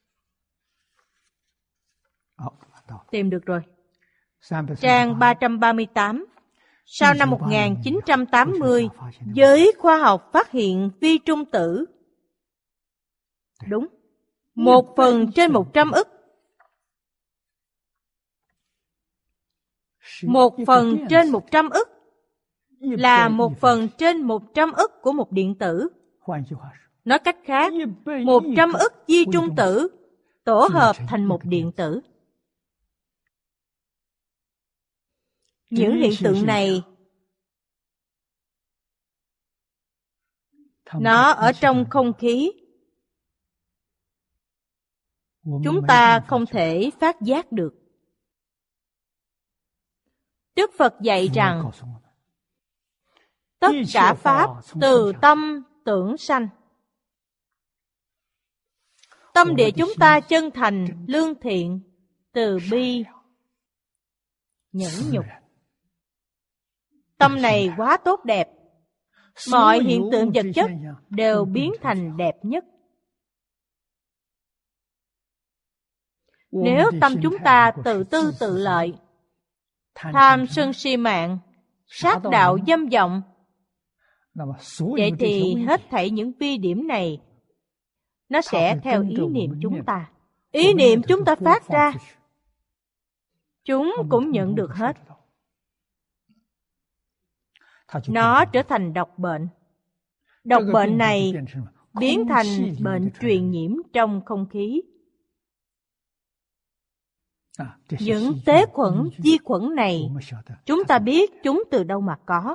Tìm được rồi. Trang 338. Sau năm 1980, giới khoa học phát hiện vi trung tử. Đúng. 1/1000 trên 100 ức. 1/1000 trên 100 ức là 1/1000 trên 100 ức của một điện tử. Nói cách khác, 100 ức vi trung tử tổ hợp thành một điện tử. Những hiện tượng này nó ở trong không khí. Chúng ta không thể phát giác được. Đức Phật dạy rằng tất cả pháp từ tâm tưởng sanh. Tâm địa chúng ta chân thành, lương thiện, từ bi, nhẫn nhục. Tâm này quá tốt đẹp. Mọi hiện tượng vật chất đều biến thành đẹp nhất. Nếu tâm chúng ta tự tư tự lợi, tham sân si mạng, sát đạo dâm vọng, vậy thì hết thảy những vi điểm này nó sẽ theo ý niệm chúng ta. Ý niệm chúng ta phát ra, chúng cũng nhận được hết. Nó trở thành độc bệnh. Độc bệnh này biến thành bệnh truyền nhiễm trong không khí. Những tế khuẩn, vi khuẩn này, chúng ta biết chúng từ đâu mà có.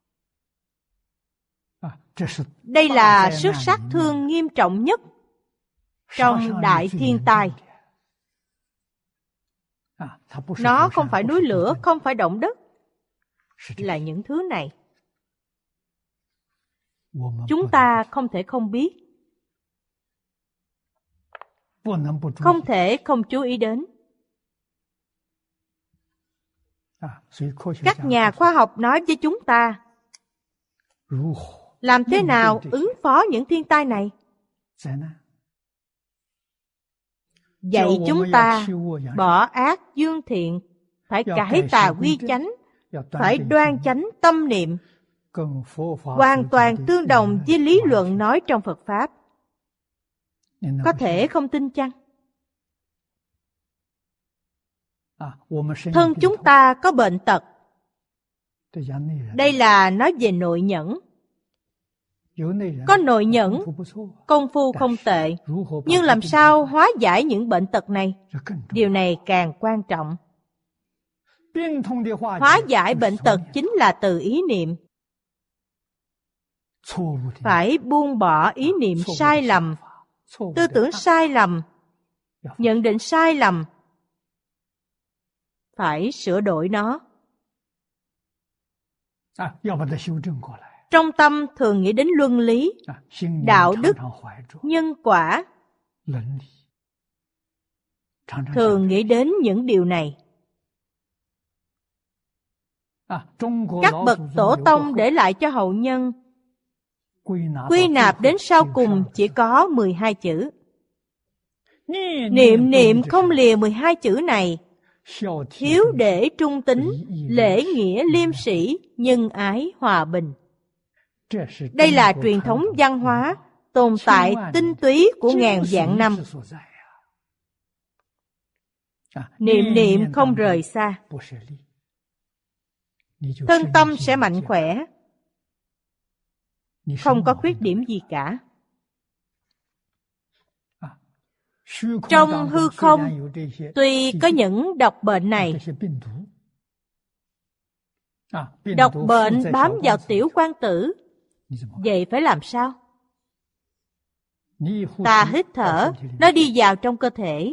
Đây là sức sát thương nghiêm trọng nhất trong đại thiên tai. Nó không phải núi lửa, không phải động đất, là những thứ này. Chúng ta không thể không biết, không thể không chú ý đến. Các nhà khoa học nói với chúng ta làm thế nào ứng phó những thiên tai này. Dạy chúng ta bỏ ác dương thiện, phải cải tà quy chánh, phải đoan chánh tâm niệm, hoàn toàn tương đồng với lý luận nói trong Phật Pháp. Có thể không tin chăng? Thân chúng ta có bệnh tật. Đây là nói về nội nhẫn. Có nội nhẫn, công phu không tệ, nhưng làm sao hóa giải những bệnh tật này? Điều này càng quan trọng. Hóa giải bệnh tật chính là từ ý niệm. Phải buông bỏ ý niệm sai lầm, tư tưởng sai lầm, nhận định sai lầm. Phải sửa đổi nó. Trong tâm thường nghĩ đến luân lý, đạo đức, nhân quả. Thường nghĩ đến những điều này. Các bậc tổ tông để lại cho hậu nhân quy nạp đến sau cùng chỉ có 12 chữ. Niệm niệm không lìa 12 chữ này, hiếu để trung tín, lễ nghĩa liêm sĩ, nhân ái hòa bình. Đây là truyền thống văn hóa tồn tại tinh túy của ngàn vạn năm. Niệm niệm không rời xa, thân tâm sẽ mạnh khỏe, không có khuyết điểm gì cả. Trong hư không, tuy có những độc bệnh này, độc bệnh bám vào tiểu quan tử, vậy phải làm sao? Ta hít thở, nó đi vào trong cơ thể.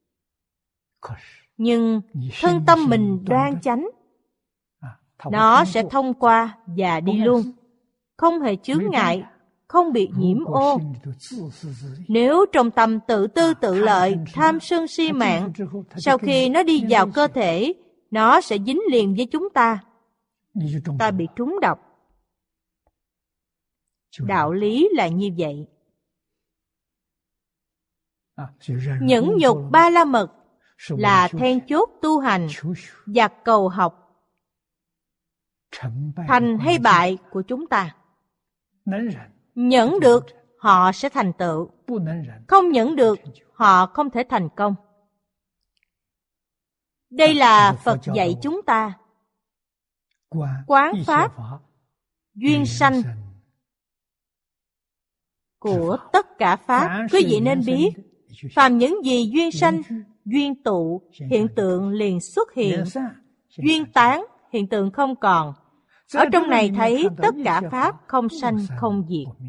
Nhưng thân tâm mình đoan chánh, nó sẽ thông qua và đi luôn, không hề chướng ngại, không bị nhiễm ô. Nếu trong tâm tự tư tự lợi, tham sân si mạng, sau khi nó đi vào cơ thể, nó sẽ dính liền với chúng ta. Ta bị trúng độc. Đạo lý là như vậy. Nhẫn nhục ba la mật là then chốt tu hành và cầu học thành hay bại của chúng ta. Nhẫn được, họ sẽ thành tựu. Không nhẫn được, họ không thể thành công. Đây là Phật dạy chúng ta. Quán pháp, duyên sanh của tất cả pháp. Quý vị nên biết, phàm những gì duyên sanh, duyên tụ, hiện tượng liền xuất hiện. Duyên tán, hiện tượng không còn. Ở trong này thấy tất cả pháp không sanh không diệt.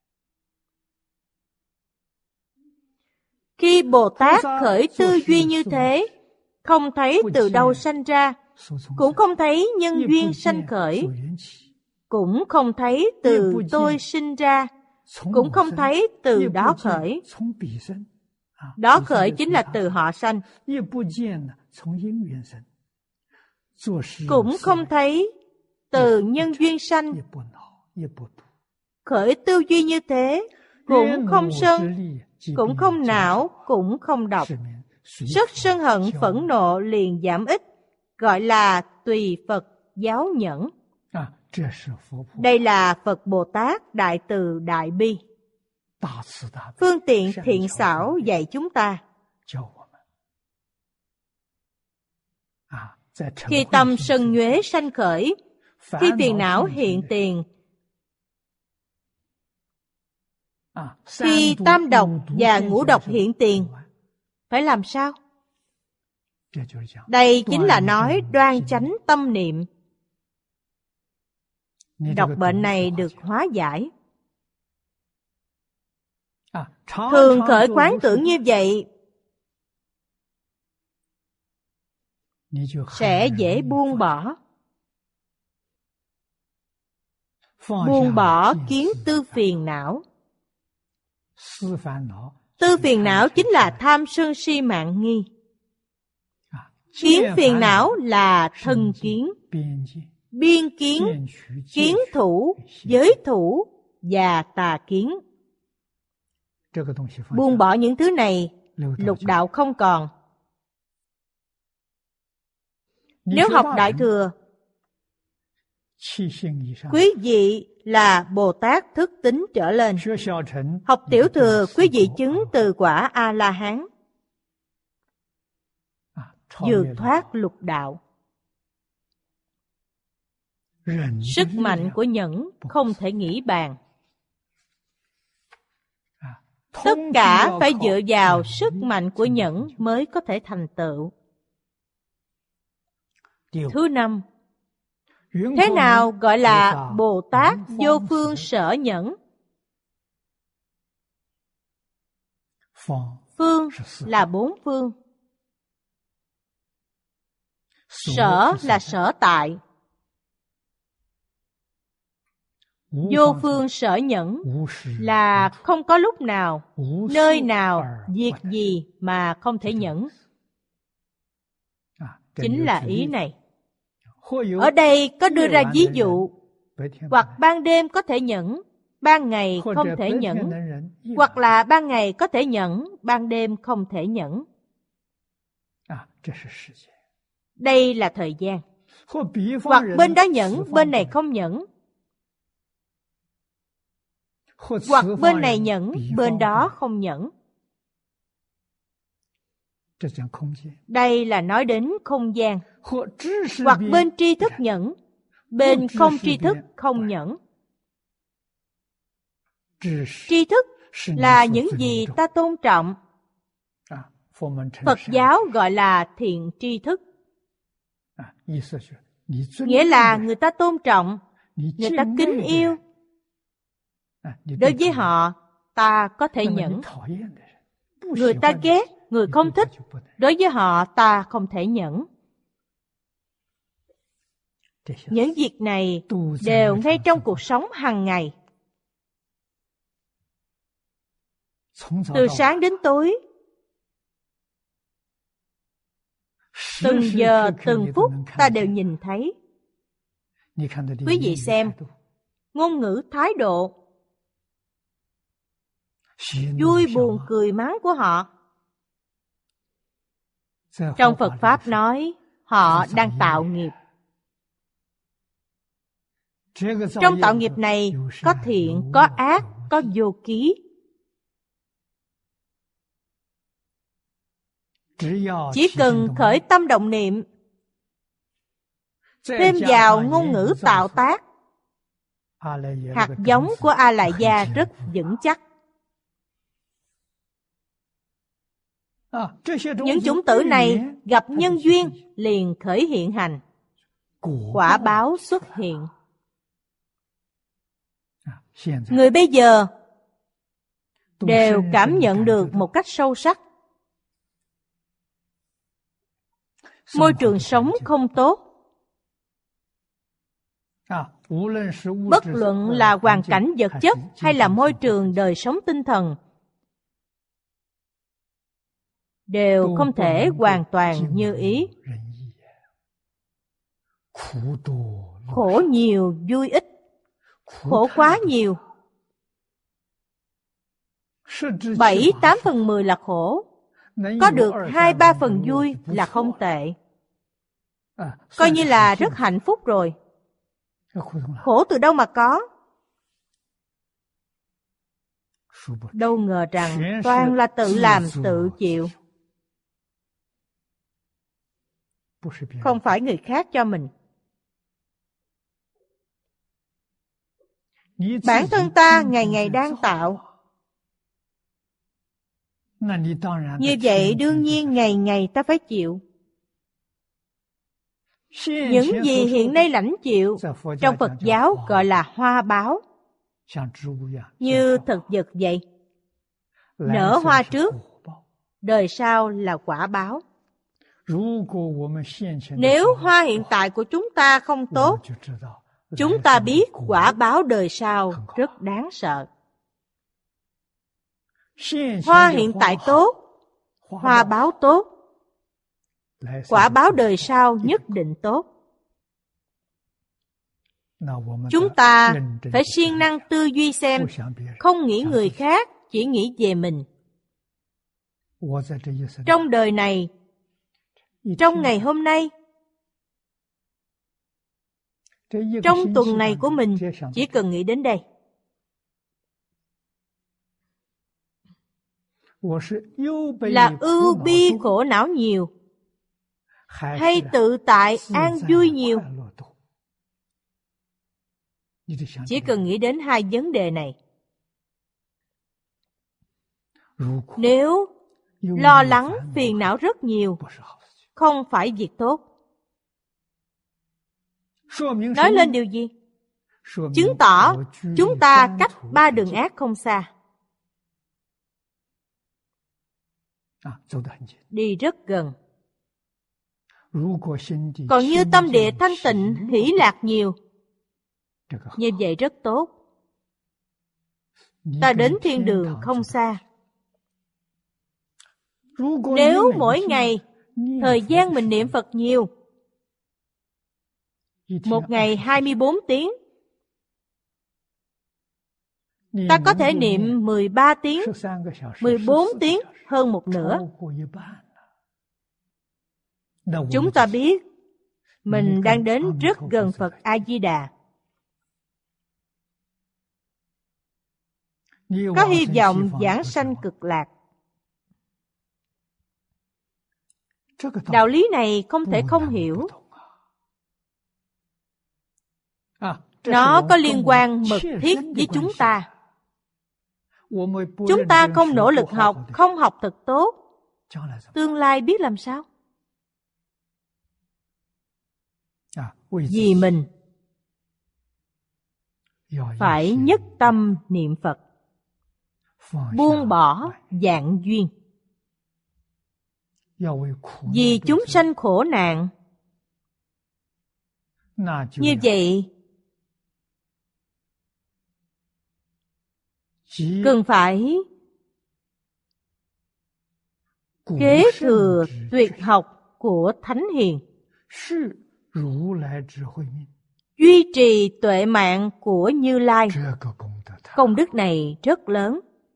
Khi Bồ Tát khởi tư duy như thế, không thấy từ đâu sanh ra, cũng không thấy nhân duyên sanh khởi, cũng không thấy từ tôi sinh ra, cũng không thấy từ đó khởi. Đó khởi chính là từ họ sanh. Cũng không thấy từ nhân duyên sanh. Khởi tư duy như thế, cũng không sân, cũng không não, cũng không độc. Rất sân hận phẫn nộ liền giảm ít, gọi là tùy Phật giáo nhẫn. Đây là Phật Bồ Tát Đại Từ Đại Bi. Phương tiện thiện xảo dạy chúng ta. Khi tâm sân nhuế sanh khởi, khi phiền não hiện tiền, khi tam độc và ngũ độc hiện tiền, phải làm sao? Đây chính là nói đoan chánh tâm niệm. Độc bệnh này được hóa giải. Thường khởi quán tưởng như vậy, sẽ dễ buông bỏ. Buông bỏ kiến tư phiền não. Tư phiền não chính là tham sân si mạng nghi. Kiến phiền não là thân kiến, biên kiến, kiến thủ, giới thủ và tà kiến. Buông bỏ những thứ này, lục đạo không còn. Nếu học Đại Thừa, quý vị là Bồ Tát thức tính trở lên. Học Tiểu Thừa, quý vị chứng từ quả A-la-hán, vượt thoát lục đạo. Sức mạnh của nhẫn không thể nghĩ bàn. Tất cả phải dựa vào sức mạnh của nhẫn mới có thể thành tựu. Thứ năm, thế nào gọi là Bồ Tát vô phương sở nhẫn? Phương là bốn phương. Sở là sở tại. Vô phương sở nhẫn là không có lúc nào, nơi nào, việc gì mà không thể nhẫn. Chính là ý này. Ở đây có đưa ra ví dụ, hoặc ban đêm có thể nhẫn, ban ngày không thể nhẫn, hoặc là ban ngày có thể nhẫn, ban đêm không thể nhẫn. Đây là thời gian. Hoặc bên đó nhẫn, bên này không nhẫn. Hoặc bên này nhẫn, bên đó không nhẫn. Đây là nói đến không gian. Hoặc bên tri thức nhẫn, bên không tri thức không nhẫn. Tri thức là những gì ta tôn trọng. Phật giáo gọi là thiện tri thức. Nghĩa là người ta tôn trọng, người ta kính yêu. Đối với họ, ta có thể nhẫn. Người ta ghét, người không thích, đối với họ ta không thể nhẫn. Những việc này đều ngay trong cuộc sống hàng ngày. Từ sáng đến tối, từng giờ, từng phút ta đều nhìn thấy. Quý vị xem, ngôn ngữ, thái độ, vui buồn cười mắng của họ. Trong Phật Pháp nói, họ đang tạo nghiệp. Trong tạo nghiệp này, có thiện, có ác, có vô ký. Chỉ cần khởi tâm động niệm, thêm vào ngôn ngữ tạo tác, hạt giống của A Lại Gia rất vững chắc. Những chủng tử này gặp nhân duyên liền khởi hiện hành, quả báo xuất hiện. Người bây giờ đều cảm nhận được một cách sâu sắc. Môi trường sống không tốt. Bất luận là hoàn cảnh vật chất hay là môi trường đời sống tinh thần, đều không thể hoàn toàn như ý. Khổ nhiều vui ít, khổ quá nhiều. 7/8/10 là khổ, có được 2-3 phần vui là không tệ. Coi như là rất hạnh phúc rồi. Khổ từ đâu mà có? Đâu ngờ rằng toàn là tự làm tự chịu. Không phải người khác cho mình. Bản thân ta ngày ngày đang tạo. Như vậy đương nhiên ngày ngày ta phải chịu. Những gì hiện nay lãnh chịu trong Phật giáo gọi là hoa báo. Như thực vật vậy, nở hoa trước, đời sau là quả báo. Nếu hoa hiện tại của chúng ta không tốt, chúng ta biết quả báo đời sau rất đáng sợ. Hoa hiện tại tốt, hoa báo tốt, quả báo đời sau nhất định tốt. Chúng ta phải siêng năng tư duy xem, không nghĩ người khác, chỉ nghĩ về mình. Trong đời này, trong ngày hôm nay, trong tuần này của mình, chỉ cần nghĩ đến đây. Là ưu bi khổ não nhiều, hay tự tại an vui nhiều? Chỉ cần nghĩ đến hai vấn đề này. Nếu lo lắng, phiền não rất nhiều, không phải việc tốt. Nói lên điều gì? Chứng tỏ chúng ta cách 3 đường ác không xa. Đi rất gần. Còn như tâm địa thanh tịnh, hỷ lạc nhiều, như vậy rất tốt. Ta đến thiên đường không xa. Nếu mỗi ngày thời gian mình niệm Phật nhiều, một ngày 24 tiếng, Ta có thể niệm 13 tiếng, 14 tiếng, hơn một nửa. Chúng ta biết mình đang đến rất gần Phật A-di-đà. Có hy vọng giảng sanh cực lạc. Đạo lý này không thể không hiểu. Nó có liên quan mật thiết với chúng ta. Chúng ta không nỗ lực học, không học thật tốt, tương lai biết làm sao? Vì mình phải nhất tâm niệm Phật, buông bỏ vạn duyên. Vì chúng sanh khổ nạn, như vậy cần phải kế thừa tuyệt học của Thánh Hiền, duy trì tuệ mạng của Như Lai. Công đức này rất lớn.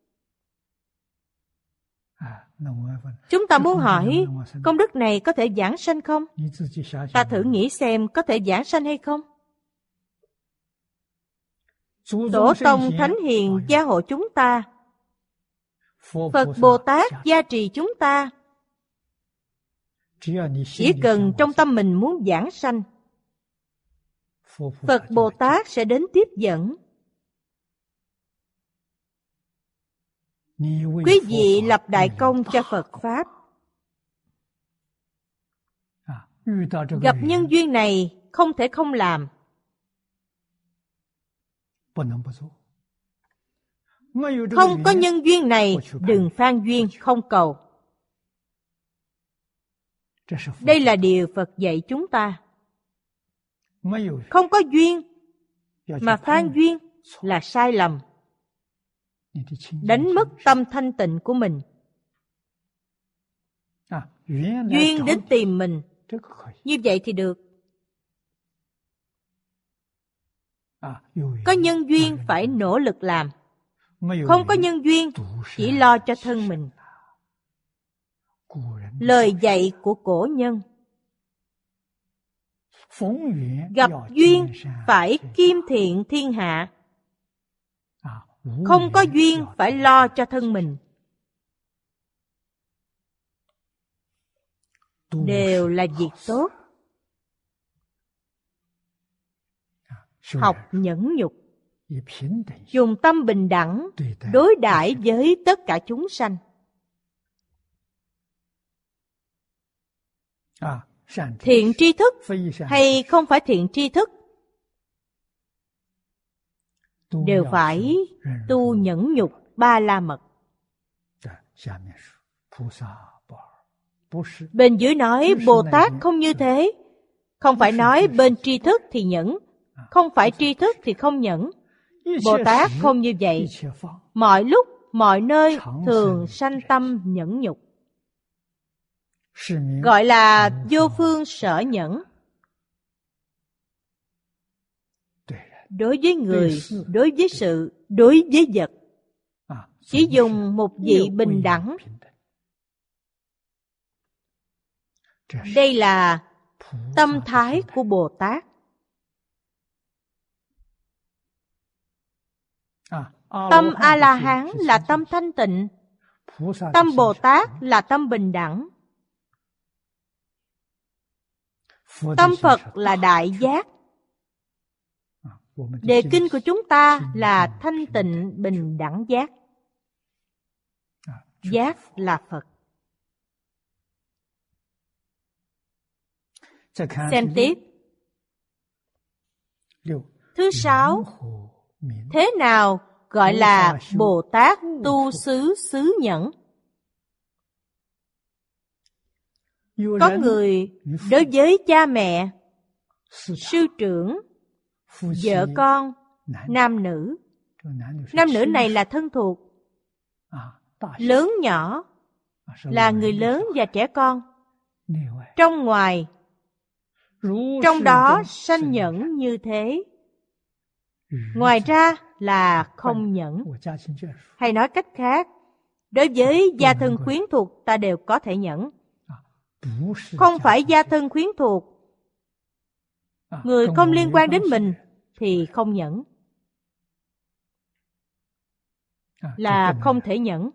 Chúng ta muốn hỏi, công đức này có thể giảng sanh không? Ta thử nghĩ xem có thể giảng sanh hay không? Tổ tông Thánh Hiền gia hộ chúng ta, Phật Bồ Tát gia trì chúng ta. Chỉ cần trong tâm mình muốn giảng sanh, Phật Bồ Tát sẽ đến tiếp dẫn. Quý vị lập đại công cho Phật Pháp. Gặp nhân duyên này không thể không làm. Không có nhân duyên này, đừng phan duyên, không cầu. Đây là điều Phật dạy chúng ta. Không có duyên mà phan duyên là sai lầm, đánh mất tâm thanh tịnh của mình. Duyên đến tìm mình, như vậy thì được. Có nhân duyên phải nỗ lực làm, không có nhân duyên chỉ lo cho thân mình. Lời dạy của cổ nhân: gặp duyên phải kiêm thiện thiên hạ, không có duyên phải lo cho thân mình. Đều là việc tốt. Học nhẫn nhục, dùng tâm bình đẳng đối đãi với tất cả chúng sanh. Thiện tri thức hay không phải thiện tri thức, đều phải tu nhẫn nhục ba la mật. Bên dưới nói Bồ Tát không như thế. Không phải nói bên tri thức thì nhẫn, không phải tri thức thì không nhẫn. Bồ Tát không như vậy. Mọi lúc, mọi nơi thường sanh tâm nhẫn nhục, gọi là vô phương sở nhẫn. Đối với người, đối với sự, đối với vật, chỉ dùng một vị bình đẳng. Đây là tâm thái của Bồ Tát. Tâm A-la-hán là tâm thanh tịnh, tâm Bồ Tát là tâm bình đẳng. Tâm Phật là đại giác. Đề kinh của chúng ta là thanh tịnh bình đẳng giác. Giác là Phật. Xem tiếp. Thứ 6. Thế nào gọi là Bồ Tát tu xứ xứ nhẫn? Có người đối với cha mẹ, sư trưởng, vợ con, nam nữ. Nam nữ này là thân thuộc. Lớn nhỏ là người lớn và trẻ con. Trong ngoài, trong đó sanh nhẫn như thế. Ngoài ra là không nhẫn. Hay nói cách khác, đối với gia thân quyến thuộc ta đều có thể nhẫn. Không phải gia thân quyến thuộc, người không liên quan đến mình thì không nhẫn. Là không thể nhẫn.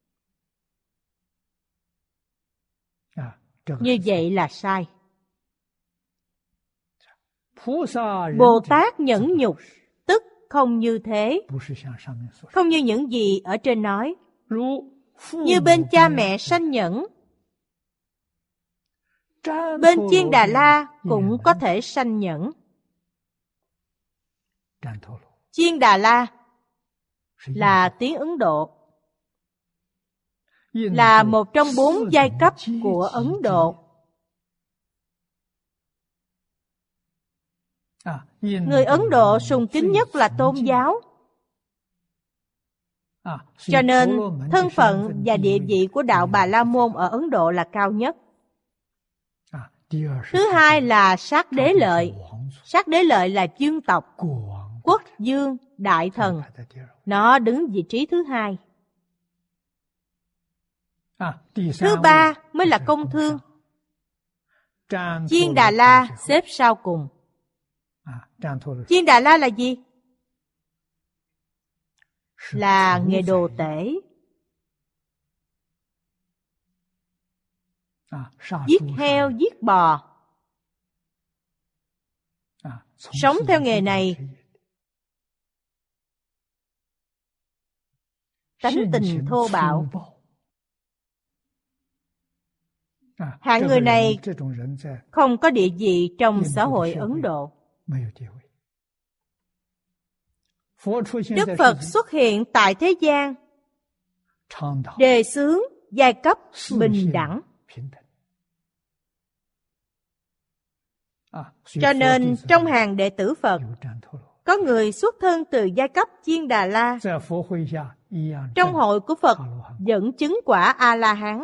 Như vậy là sai. Bồ Tát nhẫn nhục tức không như thế, không như những gì ở trên nói. Như bên cha mẹ sanh nhẫn, bên Chiên Đà La cũng có thể sanh nhẫn. Chiên Đà La là tiếng Ấn Độ, là một trong 4 giai cấp của Ấn Độ. Người Ấn Độ sùng kính nhất là tôn giáo. Cho nên thân phận và địa vị của đạo Bà La Môn ở Ấn Độ là cao nhất. Thứ hai là Sát Đế Lợi. Sát Đế Lợi là vương tộc, quốc vương, đại thần. Nó đứng vị trí thứ hai. Thứ ba mới là công thương. Chiên Đà La xếp sau cùng. Chiên Đà La là gì? Là nghề đồ tể. Giết heo, giết bò. Sống theo nghề này, tánh tình thô bạo. Hạng người này không có địa vị trong xã hội Ấn Độ. Đức Phật xuất hiện tại thế gian, đề xướng giai cấp bình đẳng. Cho nên trong hàng đệ tử Phật, có người xuất thân từ giai cấp Chiên Đà La. Trong hội của Phật dẫn chứng quả A-la-hán.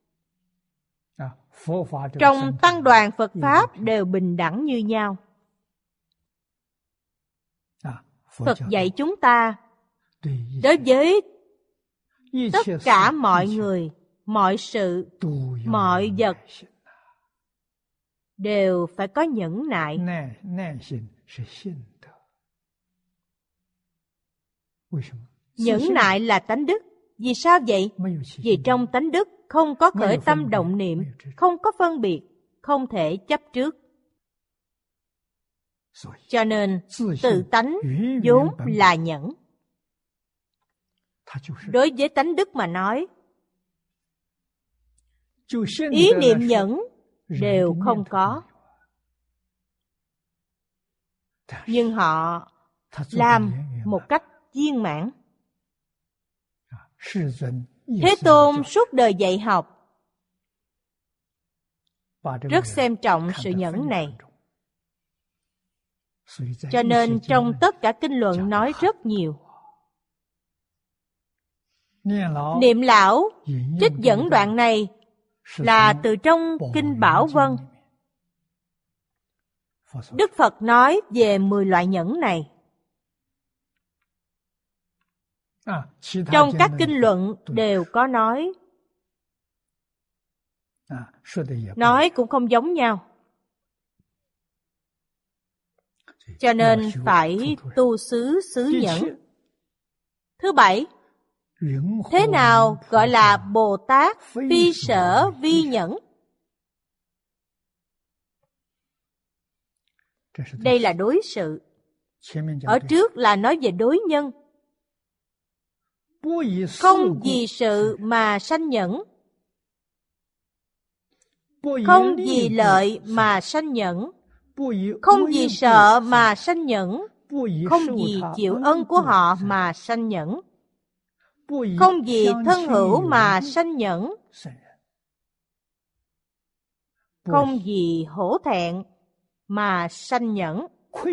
Trong tăng đoàn Phật Pháp đều bình đẳng như nhau. Phật dạy chúng ta, đối với tất cả mọi người, mọi sự, mọi vật đều phải có nhẫn nại. Nhẫn nại là tánh đức. Vì sao vậy? Vì trong tánh đức không có khởi tâm động niệm, không có phân biệt, không thể chấp trước. Cho nên tự tánh vốn là nhẫn. Đối với tánh đức mà nói, ý niệm nhẫn đều không có. Nhưng họ làm một cách viên mãn. Thế Tôn suốt đời dạy học rất xem trọng sự nhẫn này. Cho nên trong tất cả kinh luận nói rất nhiều. Niệm Lão trích dẫn đoạn này là từ trong Kinh Bảo Vân. Đức Phật nói về 10 loại nhẫn này. Trong các kinh luận đều có nói. Nói cũng không giống nhau. Cho nên phải tu xứ xứ nhẫn. Thứ 7, thế nào gọi là Bồ Tát phi sở vi nhẫn? Đây là đối sự. Ở trước là nói về đối nhân. Không vì sự mà sanh nhẫn, không vì lợi mà sanh nhẫn, không vì sợ mà sanh nhẫn, không vì chịu ân của họ mà sanh nhẫn, không vì thân hữu mà sanh nhẫn, không vì hổ thẹn mà sanh nhẫn.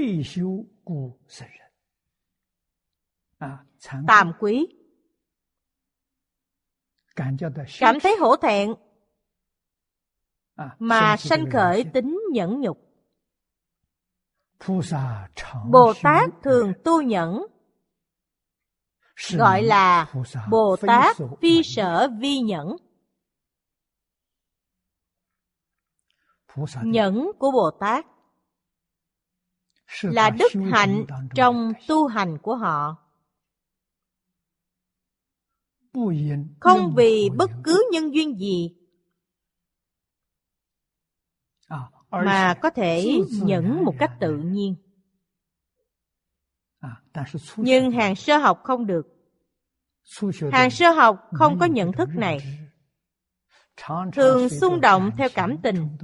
Tàm quý, cảm thấy hổ thẹn mà sanh khởi tính nhẫn nhục. Bồ Tát thường tu nhẫn, gọi là Bồ Tát phi sở vi nhẫn. Nhẫn của Bồ Tát là đức hạnh trong tu hành của họ. Không vì bất cứ nhân duyên gì mà có thể nhẫn một cách tự nhiên. Nhưng hàng sơ học không được. Hàng sơ học không có nhận thức này, thường xung động theo cảm tình,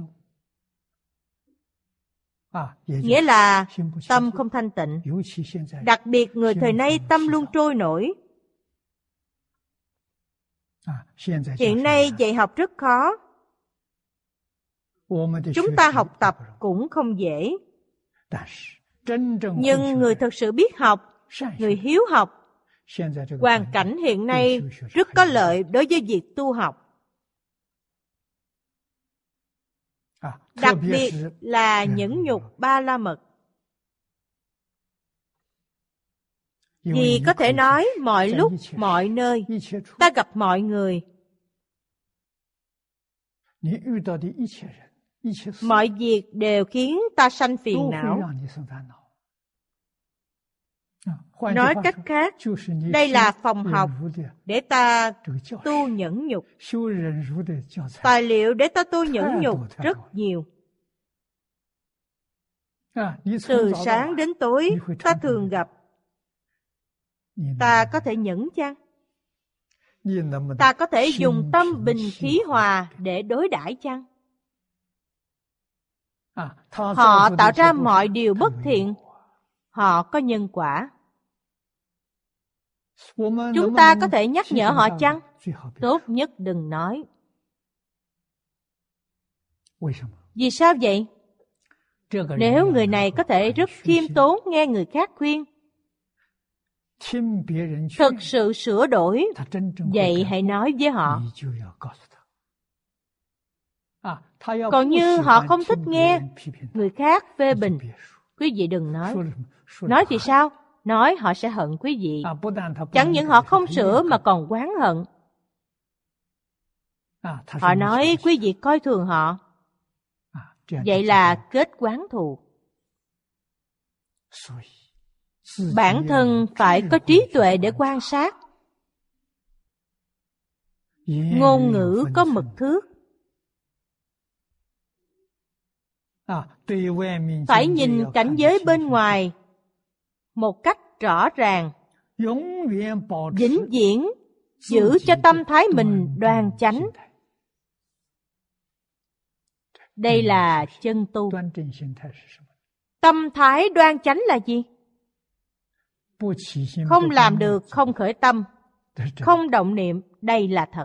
nghĩa là tâm không thanh tịnh. Đặc biệt người thời nay tâm luôn trôi nổi. Hiện nay dạy học rất khó. Chúng ta học tập cũng không dễ. Nhưng người thật sự biết học, người hiếu học, hoàn cảnh hiện nay rất có lợi đối với việc tu học. Đặc biệt là nhẫn nhục ba la mật. Vì có thể nói mọi lúc, mọi nơi, ta gặp mọi người. Mọi việc đều khiến ta sanh phiền não. Nói cách khác, đây là phòng học để ta tu nhẫn nhục. Tài liệu để ta tu nhẫn nhục rất nhiều. Từ sáng đến tối, ta thường gặp. Ta có thể nhẫn chăng? Ta có thể dùng tâm bình khí hòa để đối đãi chăng? Họ tạo ra mọi điều bất thiện, họ có nhân quả. Chúng ta có thể nhắc nhở họ chăng? Tốt nhất đừng nói. Vì sao vậy? Nếu người này có thể rất khiêm tốn nghe người khác khuyên, thực sự sửa đổi, vậy hãy nói với họ. Còn như họ không thích nghe người khác phê bình, quý vị đừng nói. Nói thì sao? Nói họ sẽ hận quý vị. Chẳng những họ không sửa mà còn oán hận. Họ nói quý vị coi thường họ. Vậy là kết oán thù. Bản thân phải có trí tuệ để quan sát. Ngôn ngữ có mực thước. Phải nhìn cảnh giới bên ngoài một cách rõ ràng, vĩnh viễn giữ cho tâm thái mình đoan chánh. Đây là chân tu. Tâm thái đoan chánh là gì? Không làm được, không khởi tâm, không động niệm, đây là thật.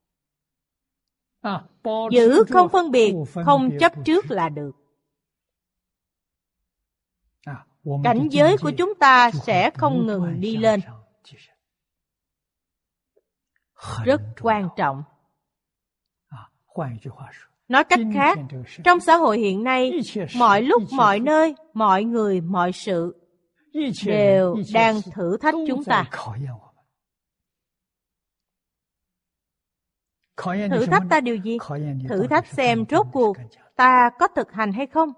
Giữ không phân biệt, không chấp trước là được. Cảnh giới của chúng ta sẽ không ngừng đi lên. Rất quan trọng. Nói cách khác, trong xã hội hiện nay, mọi lúc, mọi nơi, mọi người, mọi sự đều đang thử thách chúng ta. Thử thách ta điều gì? Thử thách xem rốt cuộc ta có thực hành hay không.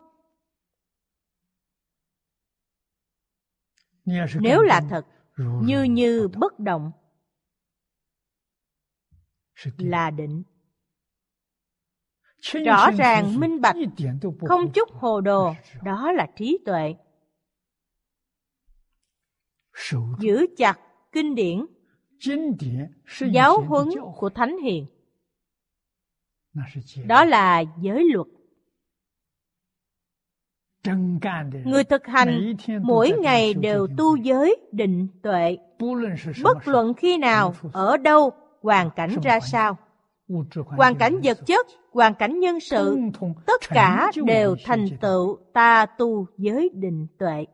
Nếu là thật, như bất động, là định. Rõ ràng, minh bạch, không chút hồ đồ, đó là trí tuệ. Giữ chặt kinh điển, giáo huấn của Thánh Hiền, đó là giới luật. Người thực hành mỗi ngày đều tu giới định tuệ, bất luận khi nào, ở đâu, hoàn cảnh ra sao, hoàn cảnh vật chất, hoàn cảnh nhân sự, tất cả đều thành tựu ta tu giới định tuệ.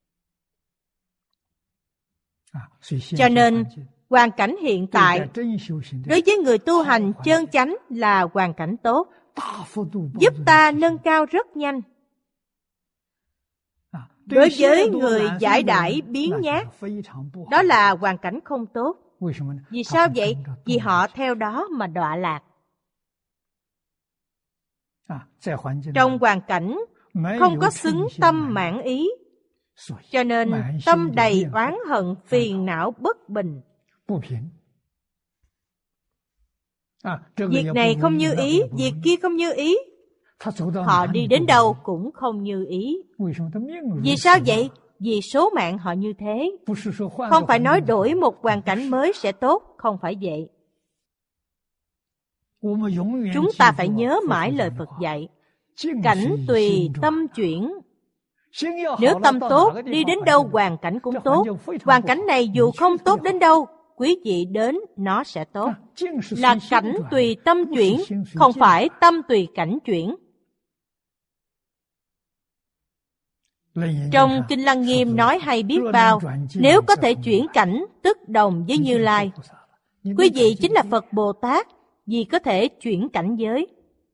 Cho nên, hoàn cảnh hiện tại đối với người tu hành chân chánh là hoàn cảnh tốt, giúp ta nâng cao rất nhanh. Đối với người giải đãi biếng nhác, đó là hoàn cảnh không tốt. Vì sao vậy? Vì họ theo đó mà đọa lạc. Trong hoàn cảnh không có xứng tâm mãn ý, cho nên tâm đầy oán hận, phiền não bất bình. Việc này không như ý, việc kia không như ý. Họ đi đến đâu cũng không như ý. Vì sao vậy? Vì số mạng họ như thế. Không phải nói đổi một hoàn cảnh mới sẽ tốt, không phải vậy. Chúng ta phải nhớ mãi lời Phật dạy. Cảnh tùy tâm chuyển. Nếu tâm tốt, đi đến đâu hoàn cảnh cũng tốt. Hoàn cảnh này dù không tốt đến đâu, quý vị đến nó sẽ tốt. Là cảnh tùy tâm chuyển, không phải tâm tùy cảnh chuyển. Trong Kinh Lăng Nghiêm nói hay biết bao, nếu có thể chuyển cảnh tức đồng với Như Lai. Quý vị chính là Phật Bồ Tát, vì có thể chuyển cảnh giới.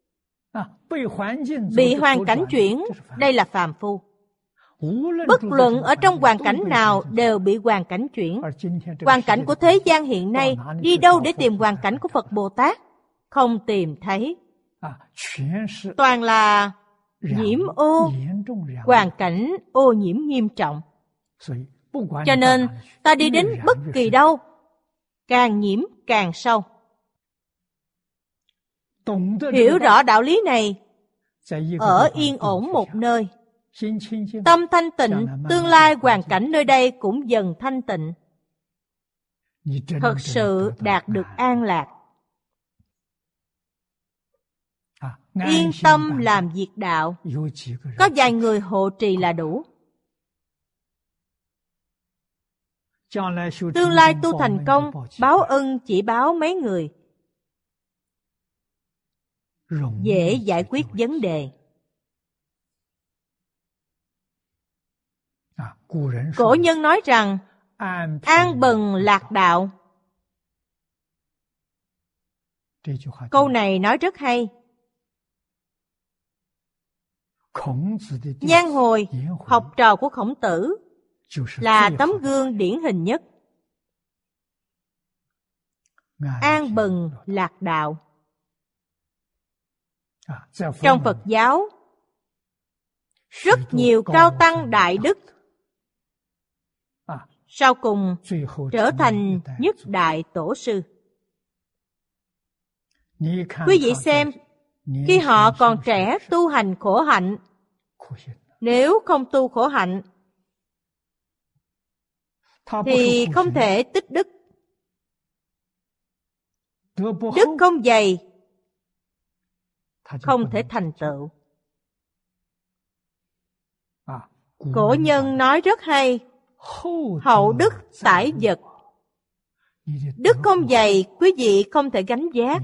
Bị hoàn cảnh chuyển, đây là phàm phu. Bất luận ở trong hoàn cảnh nào đều bị hoàn cảnh chuyển. Hoàn cảnh của thế gian hiện nay, đi đâu để tìm hoàn cảnh của Phật Bồ Tát? Không tìm thấy. Toàn là nhiễm ô, hoàn cảnh ô nhiễm nghiêm trọng. Cho nên ta đi đến bất kỳ đâu, càng nhiễm càng sâu. Hiểu rõ đạo lý này, ở yên ổn một nơi, tâm thanh tịnh, tương lai hoàn cảnh nơi đây cũng dần thanh tịnh. Thật sự đạt được an lạc. Yên tâm làm việc đạo. Có vài người hộ trì là đủ. Tương lai tu thành công, báo ân chỉ báo mấy người. Dễ giải quyết vấn đề. Cổ nhân nói rằng an bần lạc đạo. Câu này nói rất hay. Nhan Hồi, học trò của Khổng Tử, là tấm gương điển hình nhất. An bần lạc đạo. Trong Phật giáo, rất nhiều cao tăng đại đức sau cùng trở thành nhất đại tổ sư. Quý vị xem, khi họ còn trẻ tu hành khổ hạnh, nếu không tu khổ hạnh thì không thể tích đức. Đức không dày, không thể thành tựu. Cổ nhân nói rất hay, hậu đức tải vật. Đức không dày, quý vị không thể gánh vác.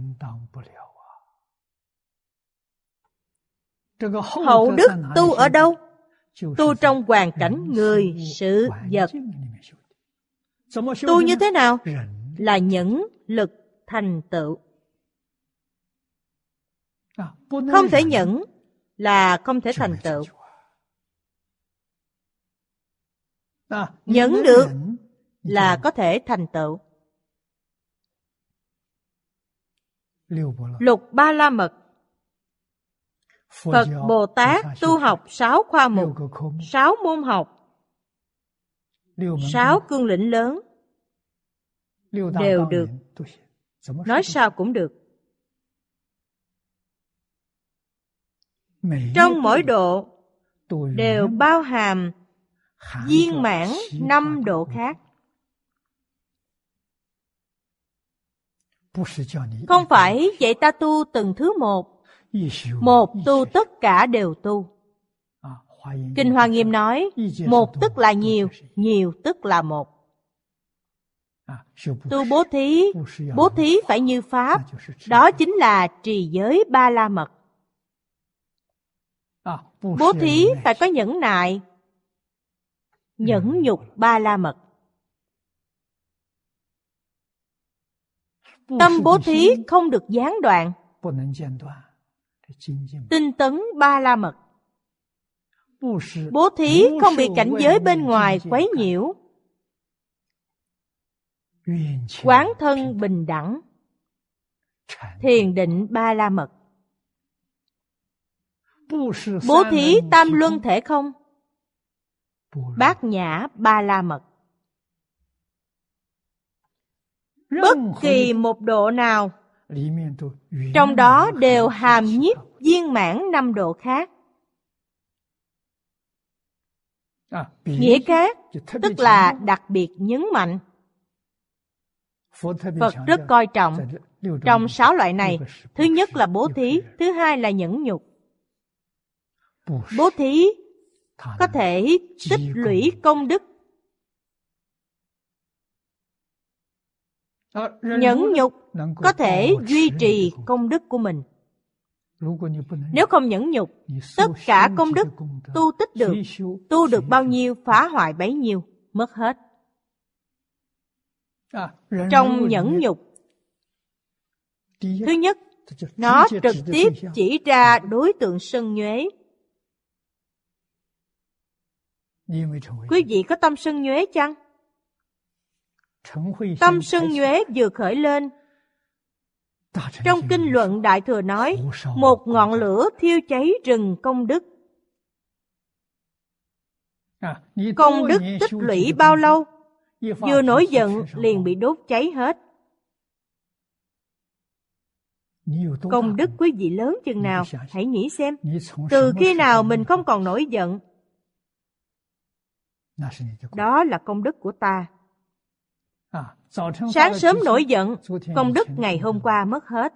Hậu đức tu ở đâu? Tu trong hoàn cảnh người, sự, vật. Tu như thế nào? Là nhẫn lực thành tựu. Không thể nhẫn là không thể thành tựu. Nhẫn được là có thể thành tựu. Lục Ba La Mật. Phật Bồ Tát tu học 6 khoa mục, 6 môn học, 6 cương lĩnh lớn đều được. Nói sao cũng được. Trong mỗi độ đều bao hàm viên mãn 5 độ khác. Không phải dạy ta tu từng thứ một. Một tu tất cả đều tu. Kinh Hoa Nghiêm nói, một tức là nhiều, nhiều tức là một. Tu bố thí phải như Pháp, đó chính là trì giới Ba La Mật. Bố thí phải có nhẫn nại, nhẫn nhục Ba La Mật. Tâm bố thí không được gián đoạn, tinh tấn Ba La Mật. Bố thí không bị cảnh giới bên ngoài quấy nhiễu. Quán thân bình đẳng. Thiền định ba la mật. Bố thí tam luân thể không. Bát nhã ba la mật. Bất kỳ một độ nào trong đó đều hàm nhiếp viên mãn 5 độ khác. Nghĩa khác tức là đặc biệt nhấn mạnh. Phật rất coi trọng trong 6 loại này. Thứ nhất là bố thí, thứ hai là nhẫn nhục. Bố thí có thể tích lũy công đức. Nhẫn nhục có thể duy trì công đức của mình. Nếu không nhẫn nhục, tất cả công đức tu tích được, tu được bao nhiêu phá hoại bấy nhiêu, mất hết. Trong nhẫn nhục, thứ nhất, nó trực tiếp chỉ ra đối tượng sân nhuế. Quý vị có tâm sân nhuế chăng? Tâm sân nhuế vừa khởi lên. Trong kinh luận Đại Thừa nói, một ngọn lửa thiêu cháy rừng công đức. Công đức tích lũy bao lâu? Vừa nổi giận liền bị đốt cháy hết. Công đức quý vị lớn chừng nào? Hãy nghĩ xem. Từ khi nào mình không còn nổi giận? Đó là công đức của ta. Sáng sớm nổi giận, công đức ngày hôm qua mất hết.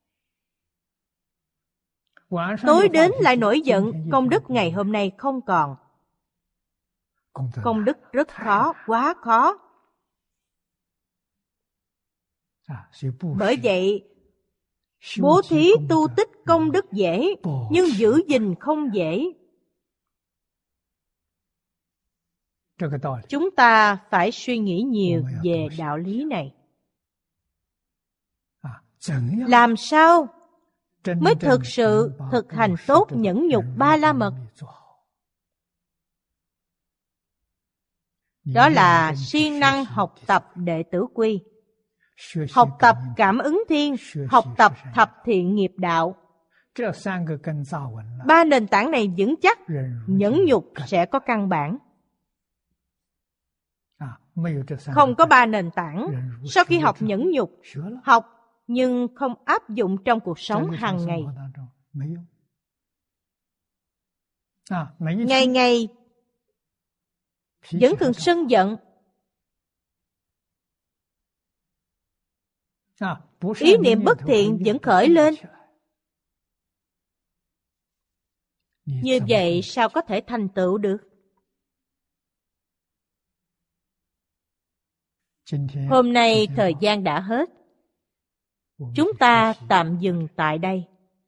Tối đến lại nổi giận, công đức ngày hôm nay không còn. Công đức rất khó, quá khó. Bởi vậy, bố thí tu tích công đức dễ, nhưng giữ gìn không dễ. Chúng ta phải suy nghĩ nhiều về đạo lý này. Làm sao mới thực sự thực hành tốt nhẫn nhục ba la mật? Đó là siêng năng học tập đệ tử quy, học tập cảm ứng thiên, học tập thập thiện nghiệp đạo. 3 nền tảng này vững chắc, nhẫn nhục sẽ có căn bản. Không có 3 nền tảng, sau khi học nhẫn nhục, học nhưng không áp dụng trong cuộc sống hàng ngày. Ngày ngày vẫn thường sân giận. Ý niệm bất thiện vẫn khởi lên. Như vậy sao có thể thành tựu được? Hôm nay thời gian đã hết. Chúng ta tạm dừng tại đây.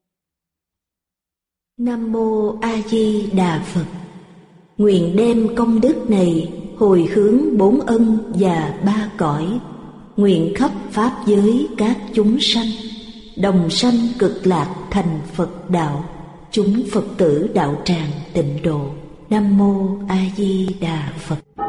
Nam Mô A Di Đà Phật. Nguyện đem công đức này hồi hướng 4 ân và 3 cõi. Nguyện khắp pháp giới các chúng sanh đồng sanh cực lạc thành Phật đạo. Chúng Phật tử đạo tràng tịnh độ. Nam Mô A Di Đà Phật.